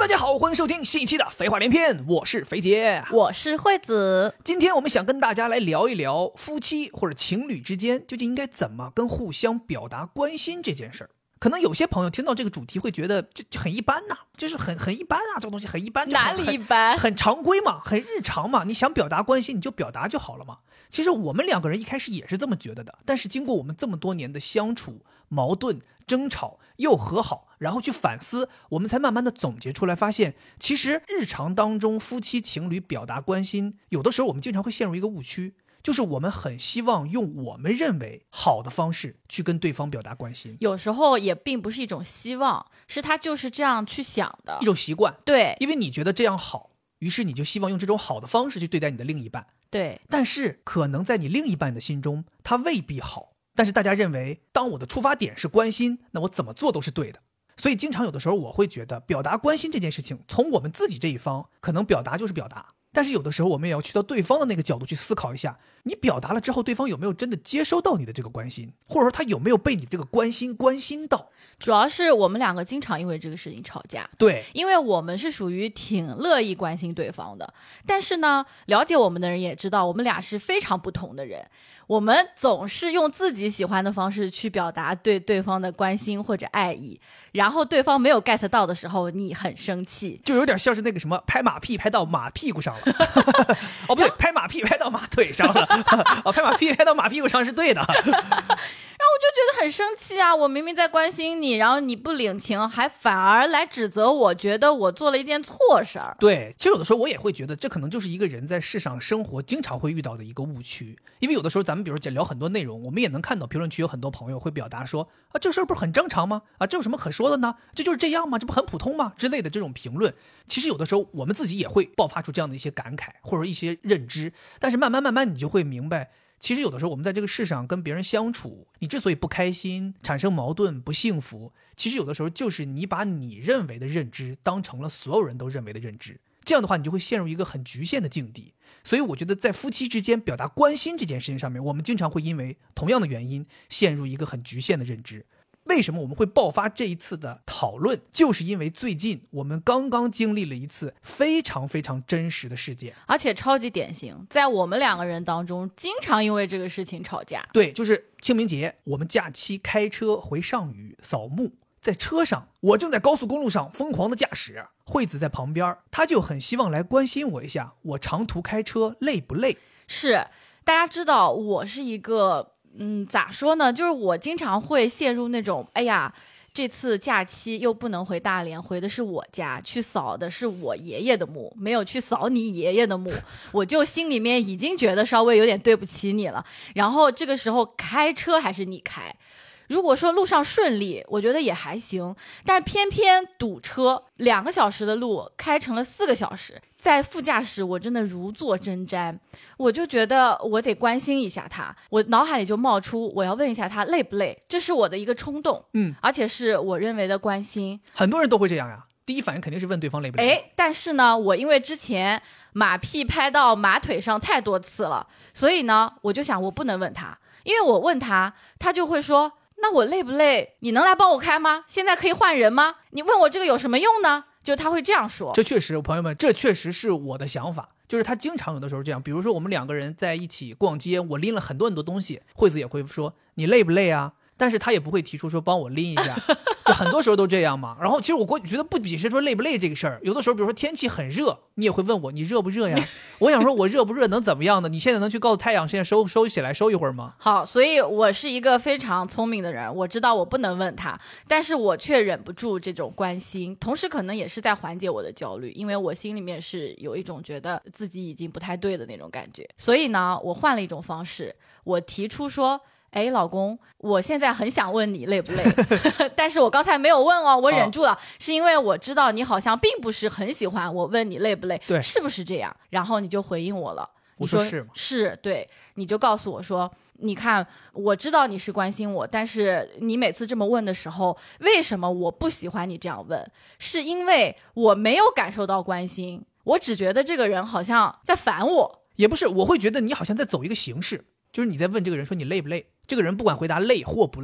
大家好，欢迎收听新一期的废话连篇，我是肥姐， 我是惠子。 今天我们想跟大家来聊一聊夫妻或者情侣之间究竟应该怎么跟互相表达关心这件事儿。可能有些朋友听到这个主题会觉得这很一般呐，就是很一般啊，这个东西很一般， 哪里一般？ 很常规嘛，很日常嘛，你想表达关心你就表达就好了嘛。其实我们两个人一开始也是这么觉得的，但是经过我们这么多年的相处、矛盾、争吵又和好，然后去反思，我们才慢慢的总结出来，发现其实日常当中夫妻情侣表达关心，有的时候我们经常会陷入一个误区，就是我们很希望用我们认为好的方式去跟对方表达关心， 有时候也并不是一种希望，是他就是这样去想的， 一种习惯。 对， 因为你觉得这样好，于是你就希望用这种好的方式去对待你的另一半。 对， 但是可能在你另一半的心中，他未必好。但是大家认为，当我的出发点是关心，那我怎么做都是对的。所以经常有的时候我会觉得，表达关心这件事情，从我们自己这一方，可能表达就是表达。但是有的时候我们也要去到对方的那个角度去思考一下，你表达了之后，对方有没有真的接收到你的这个关心，或者说他有没有被你这个关心到。 主要是我们两个经常因为这个事情吵架。 对， 因为我们是属于挺乐意关心对方的，但是呢，了解我们的人也知道我们俩是非常不同的人，我们总是用自己喜欢的方式去表达对对方的关心或者爱意，然后对方没有 get 到的时候，你很生气， 就有点像是那个什么拍马屁拍到马屁股上了哦不对，拍马屁拍到马腿上了哦，拍马屁拍到马屁股上是对的然后我就觉得很生气啊！我明明在关心你，然后你不领情，还反而来指责我，觉得我做了一件错事儿。 对，其实有的时候我也会觉得，这可能就是一个人在世上生活经常会遇到的一个误区。因为有的时候咱们比如聊很多内容，我们也能看到评论区有很多朋友会表达说啊，这事儿不是很正常吗？啊，这有什么可说的呢？这就是这样吗？这不很普通吗？之类的这种评论，其实有的时候我们自己也会爆发出这样的一些感慨或者一些认知，但是慢慢你就会明白。其实有的时候我们在这个世上跟别人相处，你之所以不开心、产生矛盾、不幸福，其实有的时候就是你把你认为的认知当成了所有人都认为的认知，这样的话你就会陷入一个很局限的境地。所以我觉得在夫妻之间表达关心这件事情上面，我们经常会因为同样的原因陷入一个很局限的认知。为什么我们会爆发这一次的讨论，就是因为最近我们刚刚经历了一次非常非常真实的事件， 而且超级典型，在我们两个人当中经常因为这个事情吵架。 对，就是清明节我们假期开车回上虞扫墓，在车上我正在高速公路上疯狂的驾驶，惠子在旁边，她就很希望来关心我一下，我长途开车累不累。 是，大家知道我是一个咋说呢？就是我经常会陷入那种，哎呀，这次假期又不能回大连，回的是我家，去扫的是我爷爷的墓，没有去扫你爷爷的墓，我就心里面已经觉得稍微有点对不起你了。然后这个时候开车还是你开。如果说路上顺利，我觉得也还行，但偏偏堵车，2个小时的路开成了4个小时，在副驾驶我真的如坐针毡，我就觉得我得关心一下他，我脑海里就冒出我要问一下他累不累，这是我的一个冲动，而且是我认为的关心。 很多人都会这样呀，第一反应肯定是问对方累不累。 但是呢，我因为之前马屁拍到马腿上太多次了，所以呢，我就想我不能问他，因为我问他，他就会说，那我累不累？你能来帮我开吗？现在可以换人吗？你问我这个有什么用呢？就他会这样说。 这确实，朋友们，这确实是我的想法，就是他经常有的时候这样。比如说我们两个人在一起逛街，我拎了很多东西，惠子也会说你累不累啊？但是他也不会提出说帮我拎一下，就很多时候都这样嘛。然后其实我觉得不比是说累不累这个事儿，有的时候比如说天气很热，你也会问我你热不热呀？我想说我热不热能怎么样呢？你现在能去告诉太阳现在收起来收一会儿吗？ 好，所以我是一个非常聪明的人，我知道我不能问他，但是我却忍不住这种关心，同时可能也是在缓解我的焦虑，因为我心里面是有一种觉得自己已经不太对的那种感觉。所以呢，我换了一种方式，我提出说，哎，老公，我现在很想问你累不累但是我刚才没有问哦，我忍住了，是因为我知道你好像并不是很喜欢我问你累不累， 对， 是不是这样？然后你就回应我了， 我说是吗？ 是，对，你就告诉我说，你看，我知道你是关心我，但是你每次这么问的时候，为什么我不喜欢你这样问？是因为我没有感受到关心，我只觉得这个人好像在烦我。 也不是，我会觉得你好像在走一个形式，就是你在问这个人说你累不累，这个人不管回答累或不累，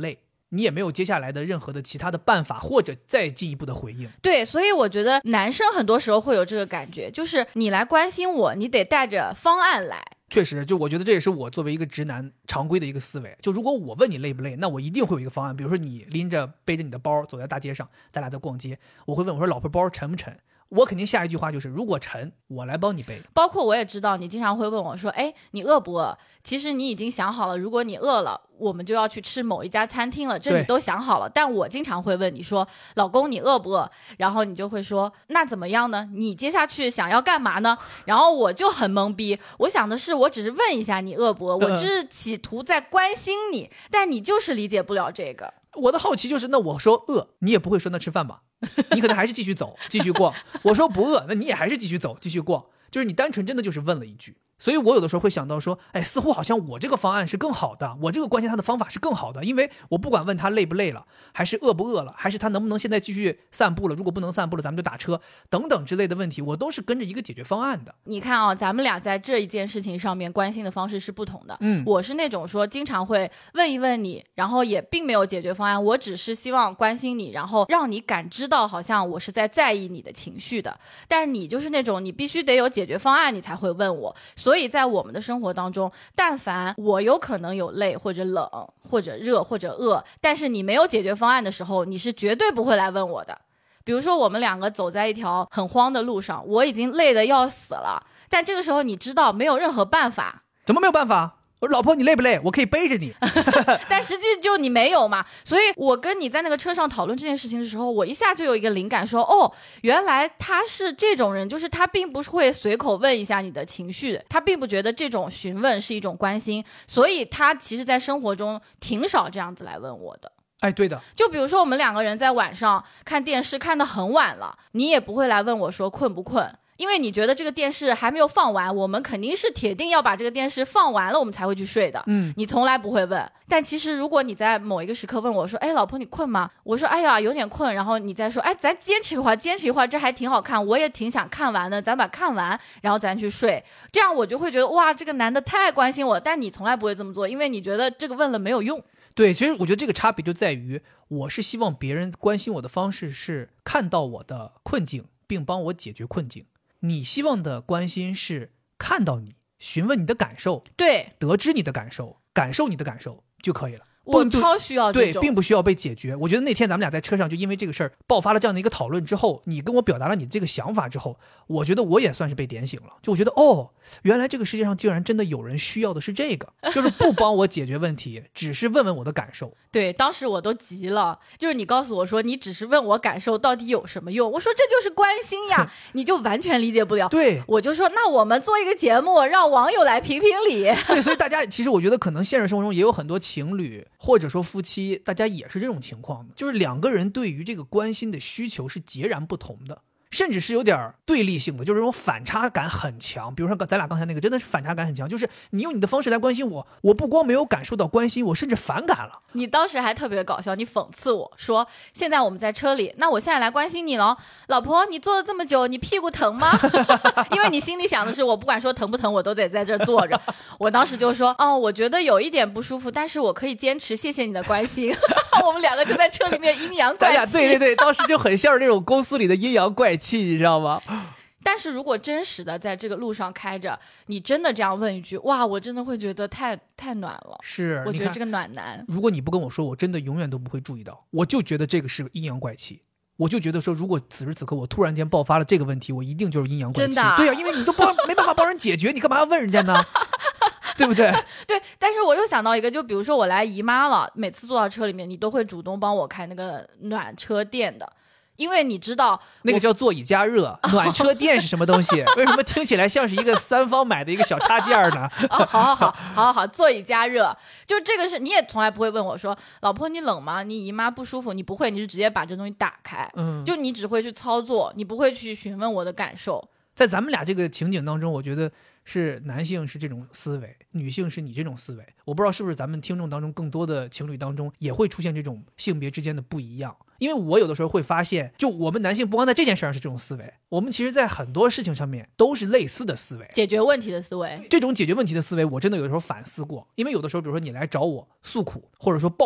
你也没有接下来的任何的其他的办法或者再进一步的回应。 对，所以我觉得男生很多时候会有这个感觉，就是你来关心我，你得带着方案来。 确实，就我觉得这也是我作为一个直男常规的一个思维。就如果我问你累不累，那我一定会有一个方案。比如说你背着你的包走在大街上，咱俩在逛街，我会问我说老婆包沉不沉？我肯定下一句话就是如果沉，我来帮你背。 包括我也知道你经常会问我说，哎，你饿不饿？其实你已经想好了，如果你饿了，我们就要去吃某一家餐厅了，这你都想好了。但我经常会问你说，老公你饿不饿？然后你就会说，那怎么样呢？你接下去想要干嘛呢？然后我就很懵逼，我想的是我只是问一下你饿不饿，我只是企图在关心你，但你就是理解不了这个。 我的好奇就是，那我说饿，你也不会说那吃饭吧？你可能还是继续走，继续逛。我说不饿，那你也还是继续走，继续逛。就是你单纯真的就是问了一句。所以我有的时候会想到说，哎，似乎好像我这个方案是更好的，我这个关心他的方法是更好的，因为我不管问他累不累了，还是饿不饿了，还是他能不能现在继续散步了，如果不能散步了，咱们就打车等等之类的问题，我都是跟着一个解决方案的。 你看啊，咱们俩在这一件事情上面关心的方式是不同的。我是那种说经常会问一问你，然后也并没有解决方案，我只是希望关心你，然后让你感知到好像我是在意你的情绪的。但是你就是那种你必须得有解决方案你才会问我，所以在我们的生活当中，但凡我有可能有累或者冷或者热或者饿，但是你没有解决方案的时候，你是绝对不会来问我的。比如说我们两个走在一条很荒的路上，我已经累得要死了，但这个时候你知道没有任何办法。 怎么没有办法？我说老婆你累不累？我可以背着你。 但实际就你没有嘛，所以我跟你在那个车上讨论这件事情的时候，我一下就有一个灵感说，哦，原来他是这种人，就是他并不会随口问一下你的情绪，他并不觉得这种询问是一种关心，所以他其实在生活中挺少这样子来问我的。 哎，对的， 就比如说我们两个人在晚上看电视看得很晚了，你也不会来问我说困不困，因为你觉得这个电视还没有放完，我们肯定是铁定要把这个电视放完了我们才会去睡的。你从来不会问。但其实如果你在某一个时刻问我说，哎，老婆你困吗？我说哎呀有点困，然后你再说，哎，咱坚持一会儿，这还挺好看，我也挺想看完的，咱把看完然后咱去睡。这样我就会觉得哇，这个男的太关心我，但你从来不会这么做，因为你觉得这个问了没有用。 对，其实我觉得这个差别就在于，我是希望别人关心我的方式是看到我的困境并帮我解决困境，你希望的关心是看到你，询问你的感受， 对， 得知你的感受，感受你的感受就可以了。 我超需要这种， 对，并不需要被解决。我觉得那天咱们俩在车上就因为这个事儿爆发了这样的一个讨论之后，你跟我表达了你这个想法之后，我觉得我也算是被点醒了。就我觉得哦，原来这个世界上竟然真的有人需要的是这个，就是不帮我解决问题，只是问问我的感受。 对，当时我都急了，就是你告诉我说你只是问我感受到底有什么用，我说这就是关心呀，你就完全理解不了。 对， 我就说那我们做一个节目让网友来评评理。 所以大家其实我觉得可能现实生活中也有很多情侣或者说夫妻，大家也是这种情况的，就是两个人对于这个关心的需求是截然不同的，甚至是有点对立性的，就是这种反差感很强。比如说咱俩刚才那个真的是反差感很强，就是你用你的方式来关心我，我不光没有感受到关心，我甚至反感了。 你当时还特别搞笑，你讽刺我说现在我们在车里，那我现在来关心你了，老婆你坐了这么久你屁股疼吗？因为你心里想的是我不管说疼不疼我都得在这儿坐着。我当时就说哦，我觉得有一点不舒服，但是我可以坚持，谢谢你的关心。我们两个就在车里面阴阳怪气。咱俩对，当时就很像是那种公司里的阴阳怪气，你知道吗？ 但是如果真实的在这个路上开着，你真的这样问一句，哇，我真的会觉得太暖了。 是， 我觉得这个暖男， 如果你不跟我说，我真的永远都不会注意到。我就觉得这个是阴阳怪气，我就觉得说，如果此时此刻我突然间爆发了这个问题，我一定就是阴阳怪气。 真的？ 对啊，因为你都没办法帮人解决，你干嘛要问人家呢？对不对？ 对，但是我又想到一个，就比如说我来姨妈了，每次坐到车里面，你都会主动帮我开那个暖车垫的。因为你知道那个叫座椅加热，暖车垫是什么东西？为什么听起来像是一个三方买的一个小插件呢？ 好，座椅加热，就这个是你也从来不会问我说，老婆你冷吗？你姨妈不舒服？你不会，你是直接把这东西打开，就你只会去操作，你不会去询问我的感受。 在咱们俩这个情景当中，我觉得是男性是这种思维，女性是你这种思维。我不知道是不是咱们听众当中更多的情侣当中也会出现这种性别之间的不一样。因为我有的时候会发现，就我们男性不光在这件事上是这种思维，我们其实在很多事情上面都是类似的思维， 解决问题的思维。 这种解决问题的思维我真的有的时候反思过，因为有的时候比如说你来找我诉苦或者说抱怨，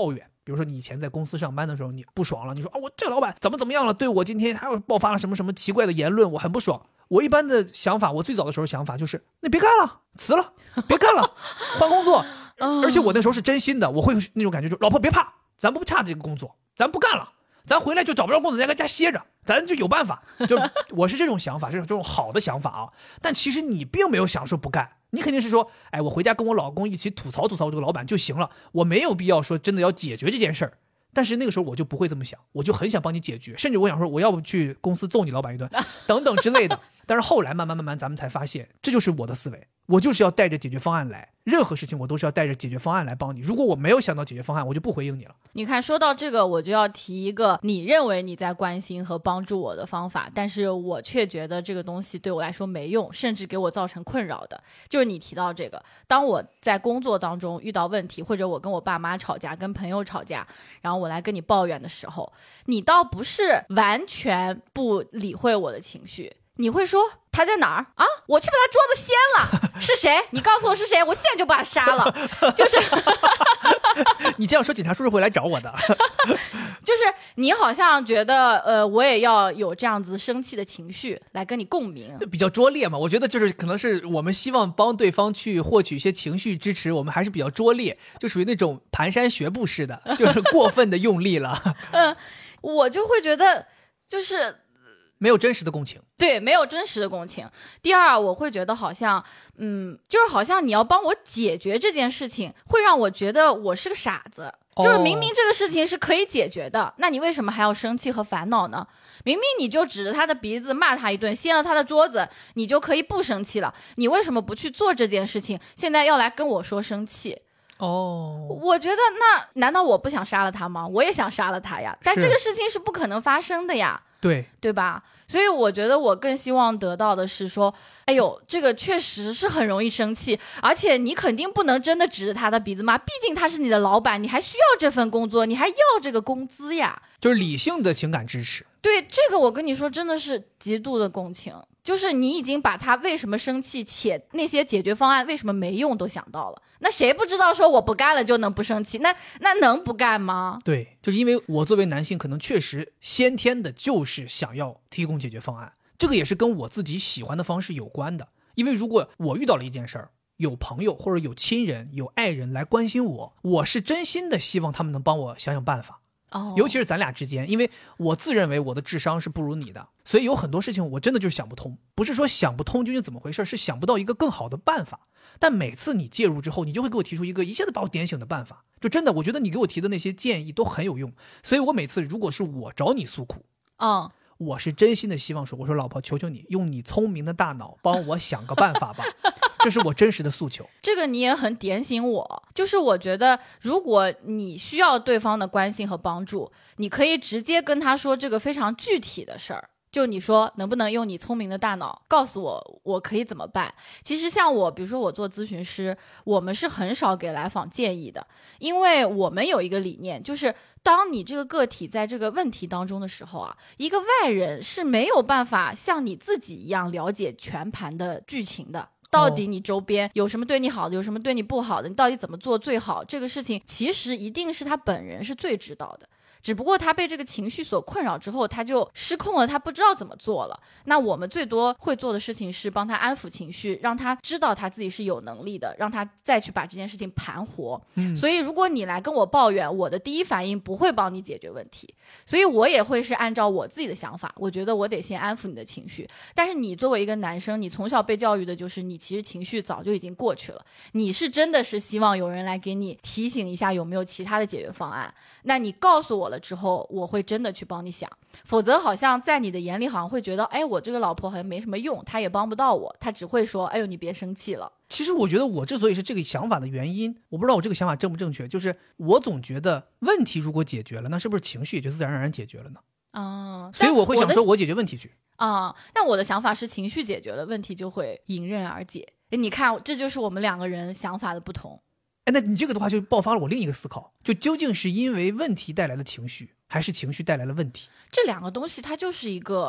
比如说你以前在公司上班的时候，你不爽了，你说啊，我这个老板怎么样了，对我今天还有爆发了什么奇怪的言论，我很不爽。我一般的想法，我最早的时候想法就是，那别干了，辞了，别干了，换工作。而且我那时候是真心的，我会那种感觉，就老婆别怕，咱不差这个工作，咱不干了，咱回来就找不着工作，咱在家歇着，咱就有办法。就我是这种想法，是这种好的想法啊。但其实你并没有想说不干，你肯定是说，哎，我回家跟我老公一起吐槽这个老板就行了，我没有必要说真的要解决这件事儿。但是那个时候我就不会这么想，我就很想帮你解决，甚至我想说我要不去公司揍你老板一顿等等之类的。但是后来慢慢咱们才发现，这就是我的思维，我就是要带着解决方案来，任何事情我都是要带着解决方案来帮你。如果我没有想到解决方案，我就不回应你了。 你看，说到这个，我就要提一个你认为你在关心和帮助我的方法，但是我却觉得这个东西对我来说没用，甚至给我造成困扰的，就是你提到这个，当我在工作当中遇到问题，或者我跟我爸妈吵架，跟朋友吵架，然后我来跟你抱怨的时候，你倒不是完全不理会我的情绪，你会说他在哪儿啊？我去把他桌子掀了，是谁？你告诉我是谁，我现在就把他杀了。就是你这样说，警察叔叔会来找我的。 就是你好像觉得我也要有这样子生气的情绪来跟你共鸣， 比较拙劣嘛。我觉得就是可能是我们希望帮对方去获取一些情绪支持，我们还是比较拙劣，就属于那种蹒跚学步式的，就是过分的用力了。 我就会觉得就是没有真实的共情。 对，没有真实的共情。第二，我会觉得好像就是好像你要帮我解决这件事情，会让我觉得我是个傻子。就是明明这个事情是可以解决的，那你为什么还要生气和烦恼呢？明明你就指着他的鼻子骂他一顿，掀了他的桌子，你就可以不生气了，你为什么不去做这件事情，现在要来跟我说生气？我觉得那难道我不想杀了他吗？我也想杀了他呀，但这个事情是不可能发生的呀。对吧？所以我觉得我更希望得到的是说，哎呦，这个确实是很容易生气，而且你肯定不能真的指着他的鼻子骂，毕竟他是你的老板，你还需要这份工作，你还要这个工资呀。 就是理性的情感支持。 对，这个我跟你说真的是极度的共情，就是你已经把他为什么生气且那些解决方案为什么没用都想到了，那谁不知道说我不干了就能不生气，那能不干吗？ 对，就是因为我作为男性可能确实先天的就是想要提供解决方案，这个也是跟我自己喜欢的方式有关的。因为如果我遇到了一件事儿，有朋友或者有亲人有爱人来关心我，我是真心的希望他们能帮我想想办法。尤其是咱俩之间，因为我自认为我的智商是不如你的，所以有很多事情我真的就是想不通，不是说想不通究竟怎么回事，是想不到一个更好的办法。但每次你介入之后，你就会给我提出一个一下子把我点醒的办法，就真的我觉得你给我提的那些建议都很有用。所以我每次如果是我找你诉苦，我是真心的希望说，我说老婆，求求你用你聪明的大脑帮我想个办法吧。这是我真实的诉求。 这个你也很点醒我，就是我觉得如果你需要对方的关心和帮助，你可以直接跟他说这个非常具体的事儿，就你说能不能用你聪明的大脑告诉我我可以怎么办。其实像我比如说我做咨询师，我们是很少给来访建议的，因为我们有一个理念，就是当你这个个体在这个问题当中的时候啊，一个外人是没有办法像你自己一样了解全盘的剧情的。到底你周边有什么对你好的，有什么对你不好的，你到底怎么做最好，这个事情其实一定是他本人是最知道的，只不过他被这个情绪所困扰之后，他就失控了，他不知道怎么做了。那我们最多会做的事情是帮他安抚情绪，让他知道他自己是有能力的，让他再去把这件事情盘活。所以如果你来跟我抱怨，我的第一反应不会帮你解决问题，所以我也会是按照我自己的想法，我觉得我得先安抚你的情绪。但是你作为一个男生，你从小被教育的就是你其实情绪早就已经过去了，你是真的是希望有人来给你提醒一下有没有其他的解决方案。那你告诉我了之后，我会真的去帮你想，否则好像在你的眼里好像会觉得，哎，我这个老婆好像没什么用，她也帮不到我，她只会说，哎呦你别生气了。 其实我觉得我之所以是这个想法的原因，我不知道我这个想法正不正确，就是我总觉得问题如果解决了，那是不是情绪也就自然而然解决了呢？所以我会想说我解决问题去。 但我的想法是情绪解决了，问题就会迎刃而解。你看，这就是我们两个人想法的不同。 那你这个的话就爆发了我另一个思考，就究竟是因为问题带来的情绪，还是情绪带来了问题？ 这两个东西它就是一个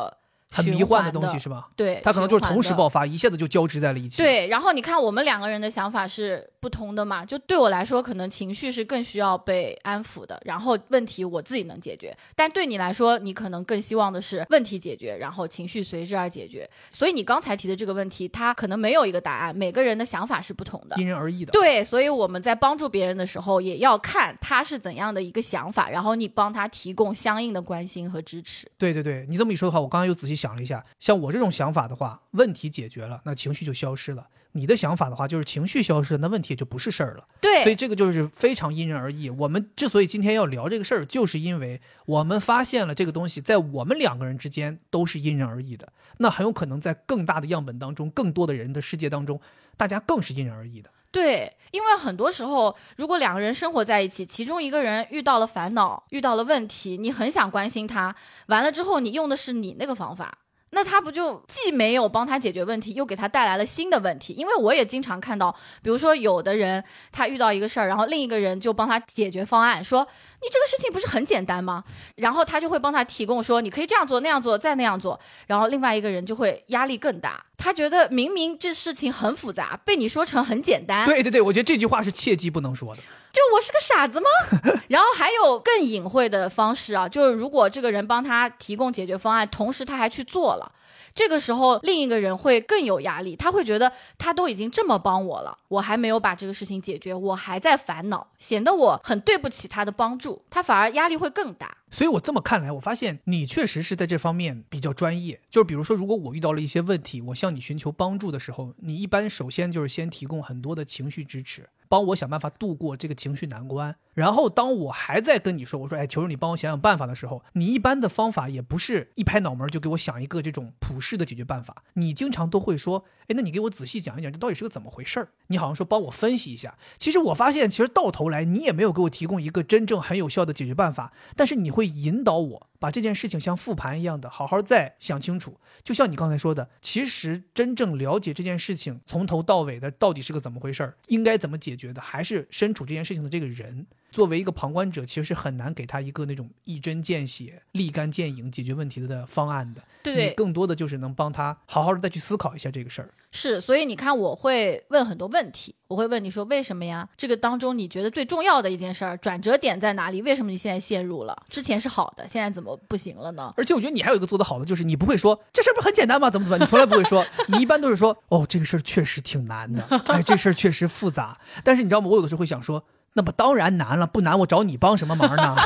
很迷幻的东西是吧？ 对， 它可能就是同时爆发，一下子就交织在了一起。 对，然后你看我们两个人的想法是不同的嘛，就对我来说可能情绪是更需要被安抚的，然后问题我自己能解决，但对你来说你可能更希望的是问题解决，然后情绪随之而解决。所以你刚才提的这个问题它可能没有一个答案，每个人的想法是不同的， 因人而异的。 对，所以我们在帮助别人的时候也要看他是怎样的一个想法，然后你帮他提供相应的关心和支持。 对对对，你这么一说的话，我刚刚又仔细想了一下，像我这种想法的话，问题解决了，那情绪就消失了。你的想法的话，就是情绪消失了，那问题也就不是事儿了。 对， 所以这个就是非常因人而异。我们之所以今天要聊这个事儿，就是因为我们发现了这个东西在我们两个人之间都是因人而异的，那很有可能在更大的样本当中，更多的人的世界当中，大家更是因人而异的。 对，因为很多时候如果两个人生活在一起，其中一个人遇到了烦恼，遇到了问题，你很想关心他，完了之后你用的是你那个方法，那他不就既没有帮他解决问题，又给他带来了新的问题。因为我也经常看到，比如说有的人他遇到一个事儿，然后另一个人就帮他解决方案，说你这个事情不是很简单吗？然后他就会帮他提供说你可以这样做那样做再那样做，然后另外一个人就会压力更大，他觉得明明这事情很复杂，被你说成很简单。 对对对，我觉得这句话是切记不能说的。 就我是个傻子吗？然后还有更隐晦的方式啊，就是如果这个人帮他提供解决方案，同时他还去做了，这个时候另一个人会更有压力，他会觉得他都已经这么帮我了，我还没有把这个事情解决，我还在烦恼，显得我很对不起他的帮助，他反而压力会更大。 所以我这么看来，我发现你确实是在这方面比较专业。就是比如说，如果我遇到了一些问题，我向你寻求帮助的时候，你一般首先就是先提供很多的情绪支持，帮我想办法度过这个情绪难关。然后当我还在跟你说，我说哎，求求你帮我想想办法的时候，你一般的方法也不是一拍脑门就给我想一个这种普世的解决办法，你经常都会说，哎，那你给我仔细讲一讲，这到底是个怎么回事儿？你好像说帮我分析一下。其实我发现，其实到头来你也没有给我提供一个真正很有效的解决办法，但是你会引导我把这件事情像复盘一样的好好再想清楚。就像你刚才说的，其实真正了解这件事情从头到尾的到底是个怎么回事儿，应该怎么解决的，还是身处这件事情的这个人。作为一个旁观者，其实是很难给他一个那种一针见血、立竿见影解决问题的方案的。 对， 你更多的就是能帮他好好的再去思考一下这个事儿。 是，所以你看我会问很多问题，我会问你说为什么呀？这个当中你觉得最重要的一件事儿，转折点在哪里？为什么你现在陷入了？之前是好的，现在怎么不行了呢？ 而且我觉得你还有一个做得好的，就是你不会说这事儿不是很简单吗？怎么？你从来不会说，你一般都是说哦，这个事儿确实挺难的，哎，这事儿确实复杂。但是你知道吗？我有的时候会想说，那么当然难了，不难我找你帮什么忙呢？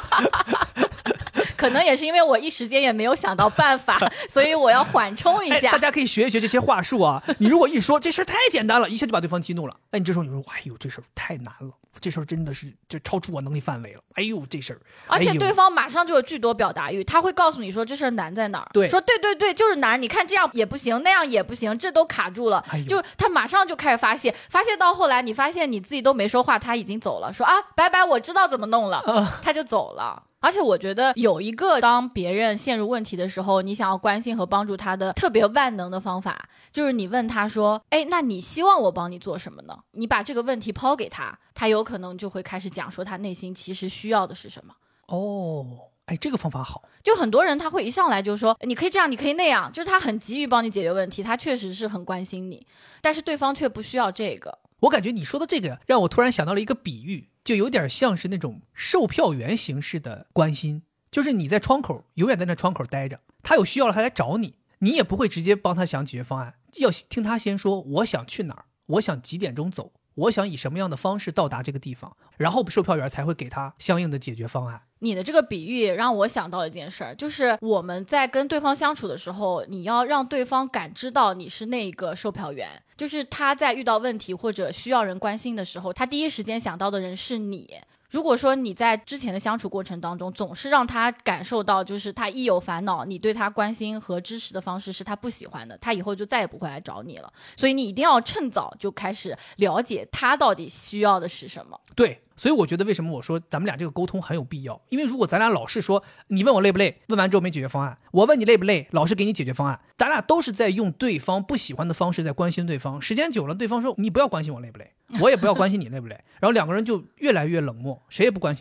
可能也是因为我一时间也没有想到办法，所以我要缓冲一下。 大家可以学一学这些话术啊。你如果一说这事儿太简单了，一下就把对方激怒了，那你这时候你说，哎呦，这事儿太难了，这事儿真的是这超出我能力范围了。哎呦，这事儿， 而且对方马上就有巨多表达欲，他会告诉你说这事儿难在哪儿。 对， 说对对对，就是难。你看这样也不行，那样也不行，这都卡住了。就他马上就开始发泄到后来，你发现你自己都没说话，他已经走了，说啊，拜拜，我知道怎么弄了，他就走了。而且我觉得有一个当别人陷入问题的时候，你想要关心和帮助他的特别万能的方法，就是你问他说，哎，那你希望我帮你做什么呢？你把这个问题抛给他，他有可能就会开始讲说他内心其实需要的是什么。 哦，哎，这个方法好。 就很多人他会一上来就说你可以这样，你可以那样，就是他很急于帮你解决问题，他确实是很关心你，但是对方却不需要这个。 我感觉你说的这个让我突然想到了一个比喻，就有点像是那种售票员形式的关心，就是你在窗口永远在那窗口待着，他有需要了他来找你，你也不会直接帮他想解决方案，要听他先说我想去哪儿，我想几点钟走，我想以什么样的方式到达这个地方，然后售票员才会给他相应的解决方案。 你的这个比喻让我想到了一件事儿，就是我们在跟对方相处的时候，你要让对方感知到你是那个售票员，就是他在遇到问题或者需要人关心的时候，他第一时间想到的人是你。如果说你在之前的相处过程当中总是让他感受到就是他一有烦恼你对他关心和支持的方式是他不喜欢的，他以后就再也不会来找你了。所以你一定要趁早就开始了解他到底需要的是什么。 对，所以我觉得为什么我说咱们俩这个沟通很有必要，因为如果咱俩老是说你问我累不累，问完之后没解决方案，我问你累不累，老是给你解决方案，咱俩都是在用对方不喜欢的方式在关心对方，时间久了对方说你不要关心我累不累，我也不要关心你累不累，然后两个人就越来越冷漠，谁也不关心谁。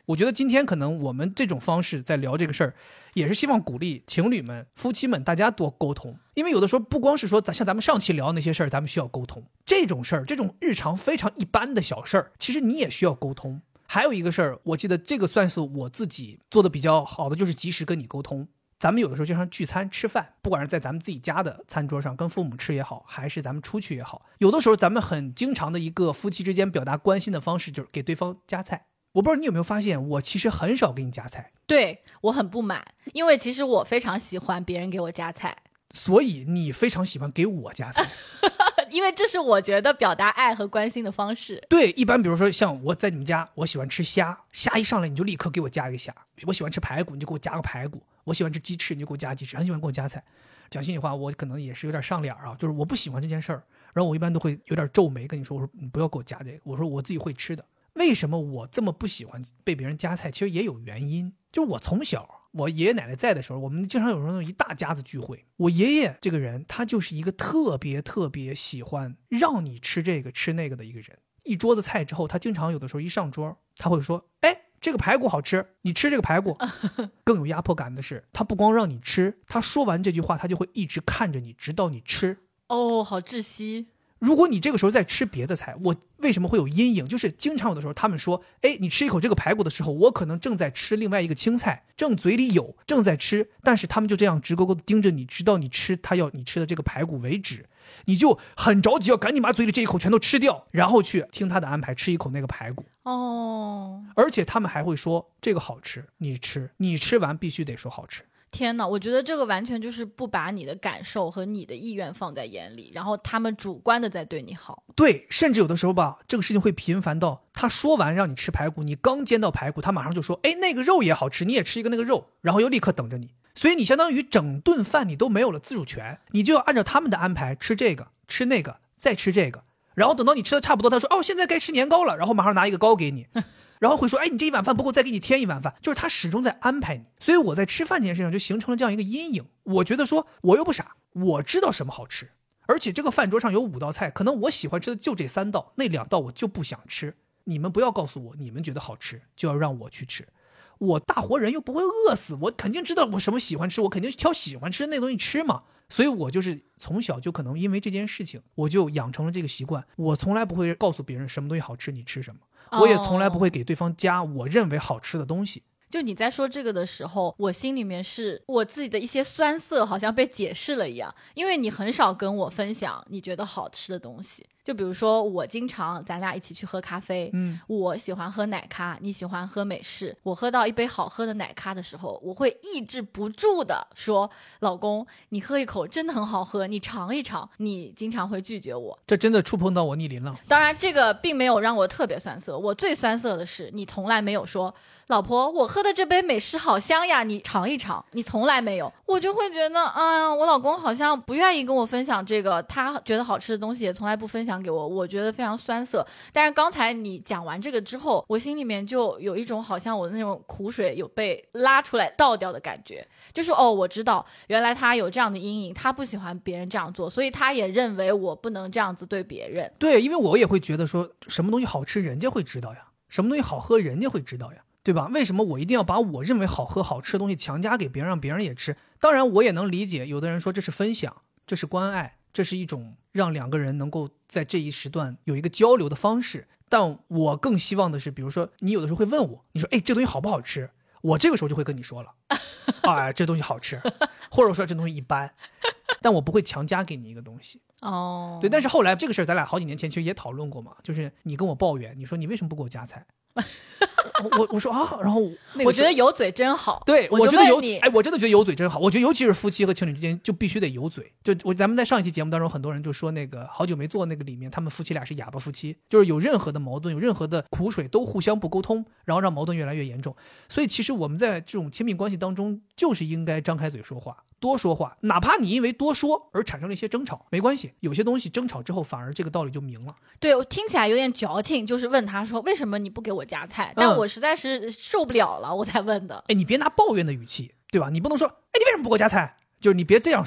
我觉得今天可能我们这种方式在聊这个事儿，也是希望鼓励情侣们、夫妻们大家多沟通。因为有的时候不光是说像咱们上期聊的那些事儿，咱们需要沟通，这种事儿，这种日常非常一般的小事儿，其实你也需要沟通。还有一个事儿，我记得这个算是我自己做的比较好的，就是及时跟你沟通。咱们有的时候经常聚餐吃饭，不管是在咱们自己家的餐桌上跟父母吃也好，还是咱们出去也好，有的时候咱们很经常的一个夫妻之间表达关心的方式，就是给对方夹菜。我不知道你有没有发现，我其实很少给你夹菜。 对，我很不满，因为其实我非常喜欢别人给我夹菜。 所以你非常喜欢给我夹菜。 因为这是我觉得表达爱和关心的方式。 对，一般比如说像我在你们家，我喜欢吃虾，虾一上来你就立刻给我加一个虾。我喜欢吃排骨，你就给我加个排骨。我喜欢吃鸡翅，你就给我加鸡翅。很喜欢给我夹菜。讲心里话，我可能也是有点上脸啊，就是我不喜欢这件事儿，然后我一般都会有点皱眉跟你说，我说你不要给我夹这个，我说我自己会吃的。为什么我这么不喜欢被别人夹菜？其实也有原因，就是我从小我爷爷奶奶在的时候，我们经常有时候一大家子聚会，我爷爷这个人他就是一个特别喜欢让你吃这个吃那个的一个人。一桌子菜之后，他经常有的时候一上桌，他会说，哎，这个排骨好吃，你吃这个排骨。更有压迫感的是，他不光让你吃，他说完这句话他就会一直看着你直到你吃。 哦，好窒息。 如果你这个时候在吃别的菜，我为什么会有阴影？就是经常有的时候他们说，哎，你吃一口这个排骨的时候，我可能正在吃另外一个青菜，正嘴里有，正在吃，但是他们就这样直勾勾的盯着你，直到你吃他要你吃的这个排骨为止，你就很着急要赶紧把嘴里这一口全都吃掉，然后去听他的安排吃一口那个排骨。 哦， 而且他们还会说这个好吃，你吃，你吃完必须得说好吃。 天哪，我觉得这个完全就是不把你的感受和你的意愿放在眼里，然后他们主观的在对你好。 对，甚至有的时候吧，这个事情会频繁到他说完让你吃排骨，你刚煎到排骨，他马上就说，哎，那个肉也好吃，你也吃一个那个肉，然后又立刻等着你。所以你相当于整顿饭你都没有了自主权，你就要按照他们的安排吃这个吃那个再吃这个，然后等到你吃的差不多，他说，哦，现在该吃年糕了，然后马上拿一个糕给你。然后会说，哎，你这一碗饭不够，再给你添一碗饭，就是他始终在安排你。所以我在吃饭这件事上就形成了这样一个阴影。我觉得说，我又不傻，我知道什么好吃，而且这个饭桌上有5道菜，可能我喜欢吃的就这3道，那2道我就不想吃。你们不要告诉我你们觉得好吃就要让我去吃，我大活人又不会饿死，我肯定知道我什么喜欢吃，我肯定挑喜欢吃的那东西吃嘛。所以我就是从小就可能因为这件事情，我就养成了这个习惯，我从来不会告诉别人什么东西好吃你吃什么，我也从来不会给对方加我认为好吃的东西。 就你在说这个的时候，我心里面是我自己的一些酸涩好像被解释了一样，因为你很少跟我分享你觉得好吃的东西。就比如说我经常咱俩一起去喝咖啡，我喜欢喝奶咖，你喜欢喝美式，我喝到一杯好喝的奶咖的时候，我会抑制不住的说，老公你喝一口真的很好喝，你尝一尝。你经常会拒绝我， 这真的触碰到我逆鳞了。 当然这个并没有让我特别酸涩，我最酸涩的是你从来没有说，老婆我喝的这杯美式好香呀，你尝一尝。你从来没有，我就会觉得我老公好像不愿意跟我分享这个他觉得好吃的东西，也从来不分享给我，我觉得非常酸涩。但是刚才你讲完这个之后，我心里面就有一种好像我的那种苦水有被拉出来倒掉的感觉，就是我知道原来他有这样的阴影，他不喜欢别人这样做，所以他也认为我不能这样子对别人。 对，因为我也会觉得说什么东西好吃人家会知道呀，什么东西好喝人家会知道呀，对吧？为什么我一定要把我认为好喝好吃的东西强加给别人，让别人也吃？当然我也能理解有的人说这是分享，这是关爱，这是一种让2个人能够在这一时段有一个交流的方式。但我更希望的是，比如说你有的时候会问我，你说哎，这东西好不好吃，我这个时候就会跟你说了啊，这东西好吃，或者说这东西一般，但我不会强加给你一个东西。对，但是后来这个事儿咱俩好几年前其实也讨论过嘛，就是你跟我抱怨，你说你为什么不给我夹菜我说啊，然后那个我觉得有嘴真好。 对， 我觉得有你， 我真的觉得有嘴真好。我觉得尤其是夫妻和情侣之间就必须得有嘴。就咱们在上一期节目当中，很多人就说那个好久没做那个里面，他们夫妻俩是哑巴夫妻，就是有任何的矛盾，有任何的苦水都互相不沟通，然后让矛盾越来越严重。所以其实我们在这种亲密关系当中，就是应该张开嘴说话，多说话，哪怕你因为多说而产生了一些争吵，没关系，有些东西争吵之后反而这个道理就明了。 对，我听起来有点矫情，就是问他说为什么你不给我夹菜，但我实在是受不了了，我才问的。 哎，你别拿抱怨的语气，对吧？你不能说，哎，你为什么不给我夹菜？就是你别这样说，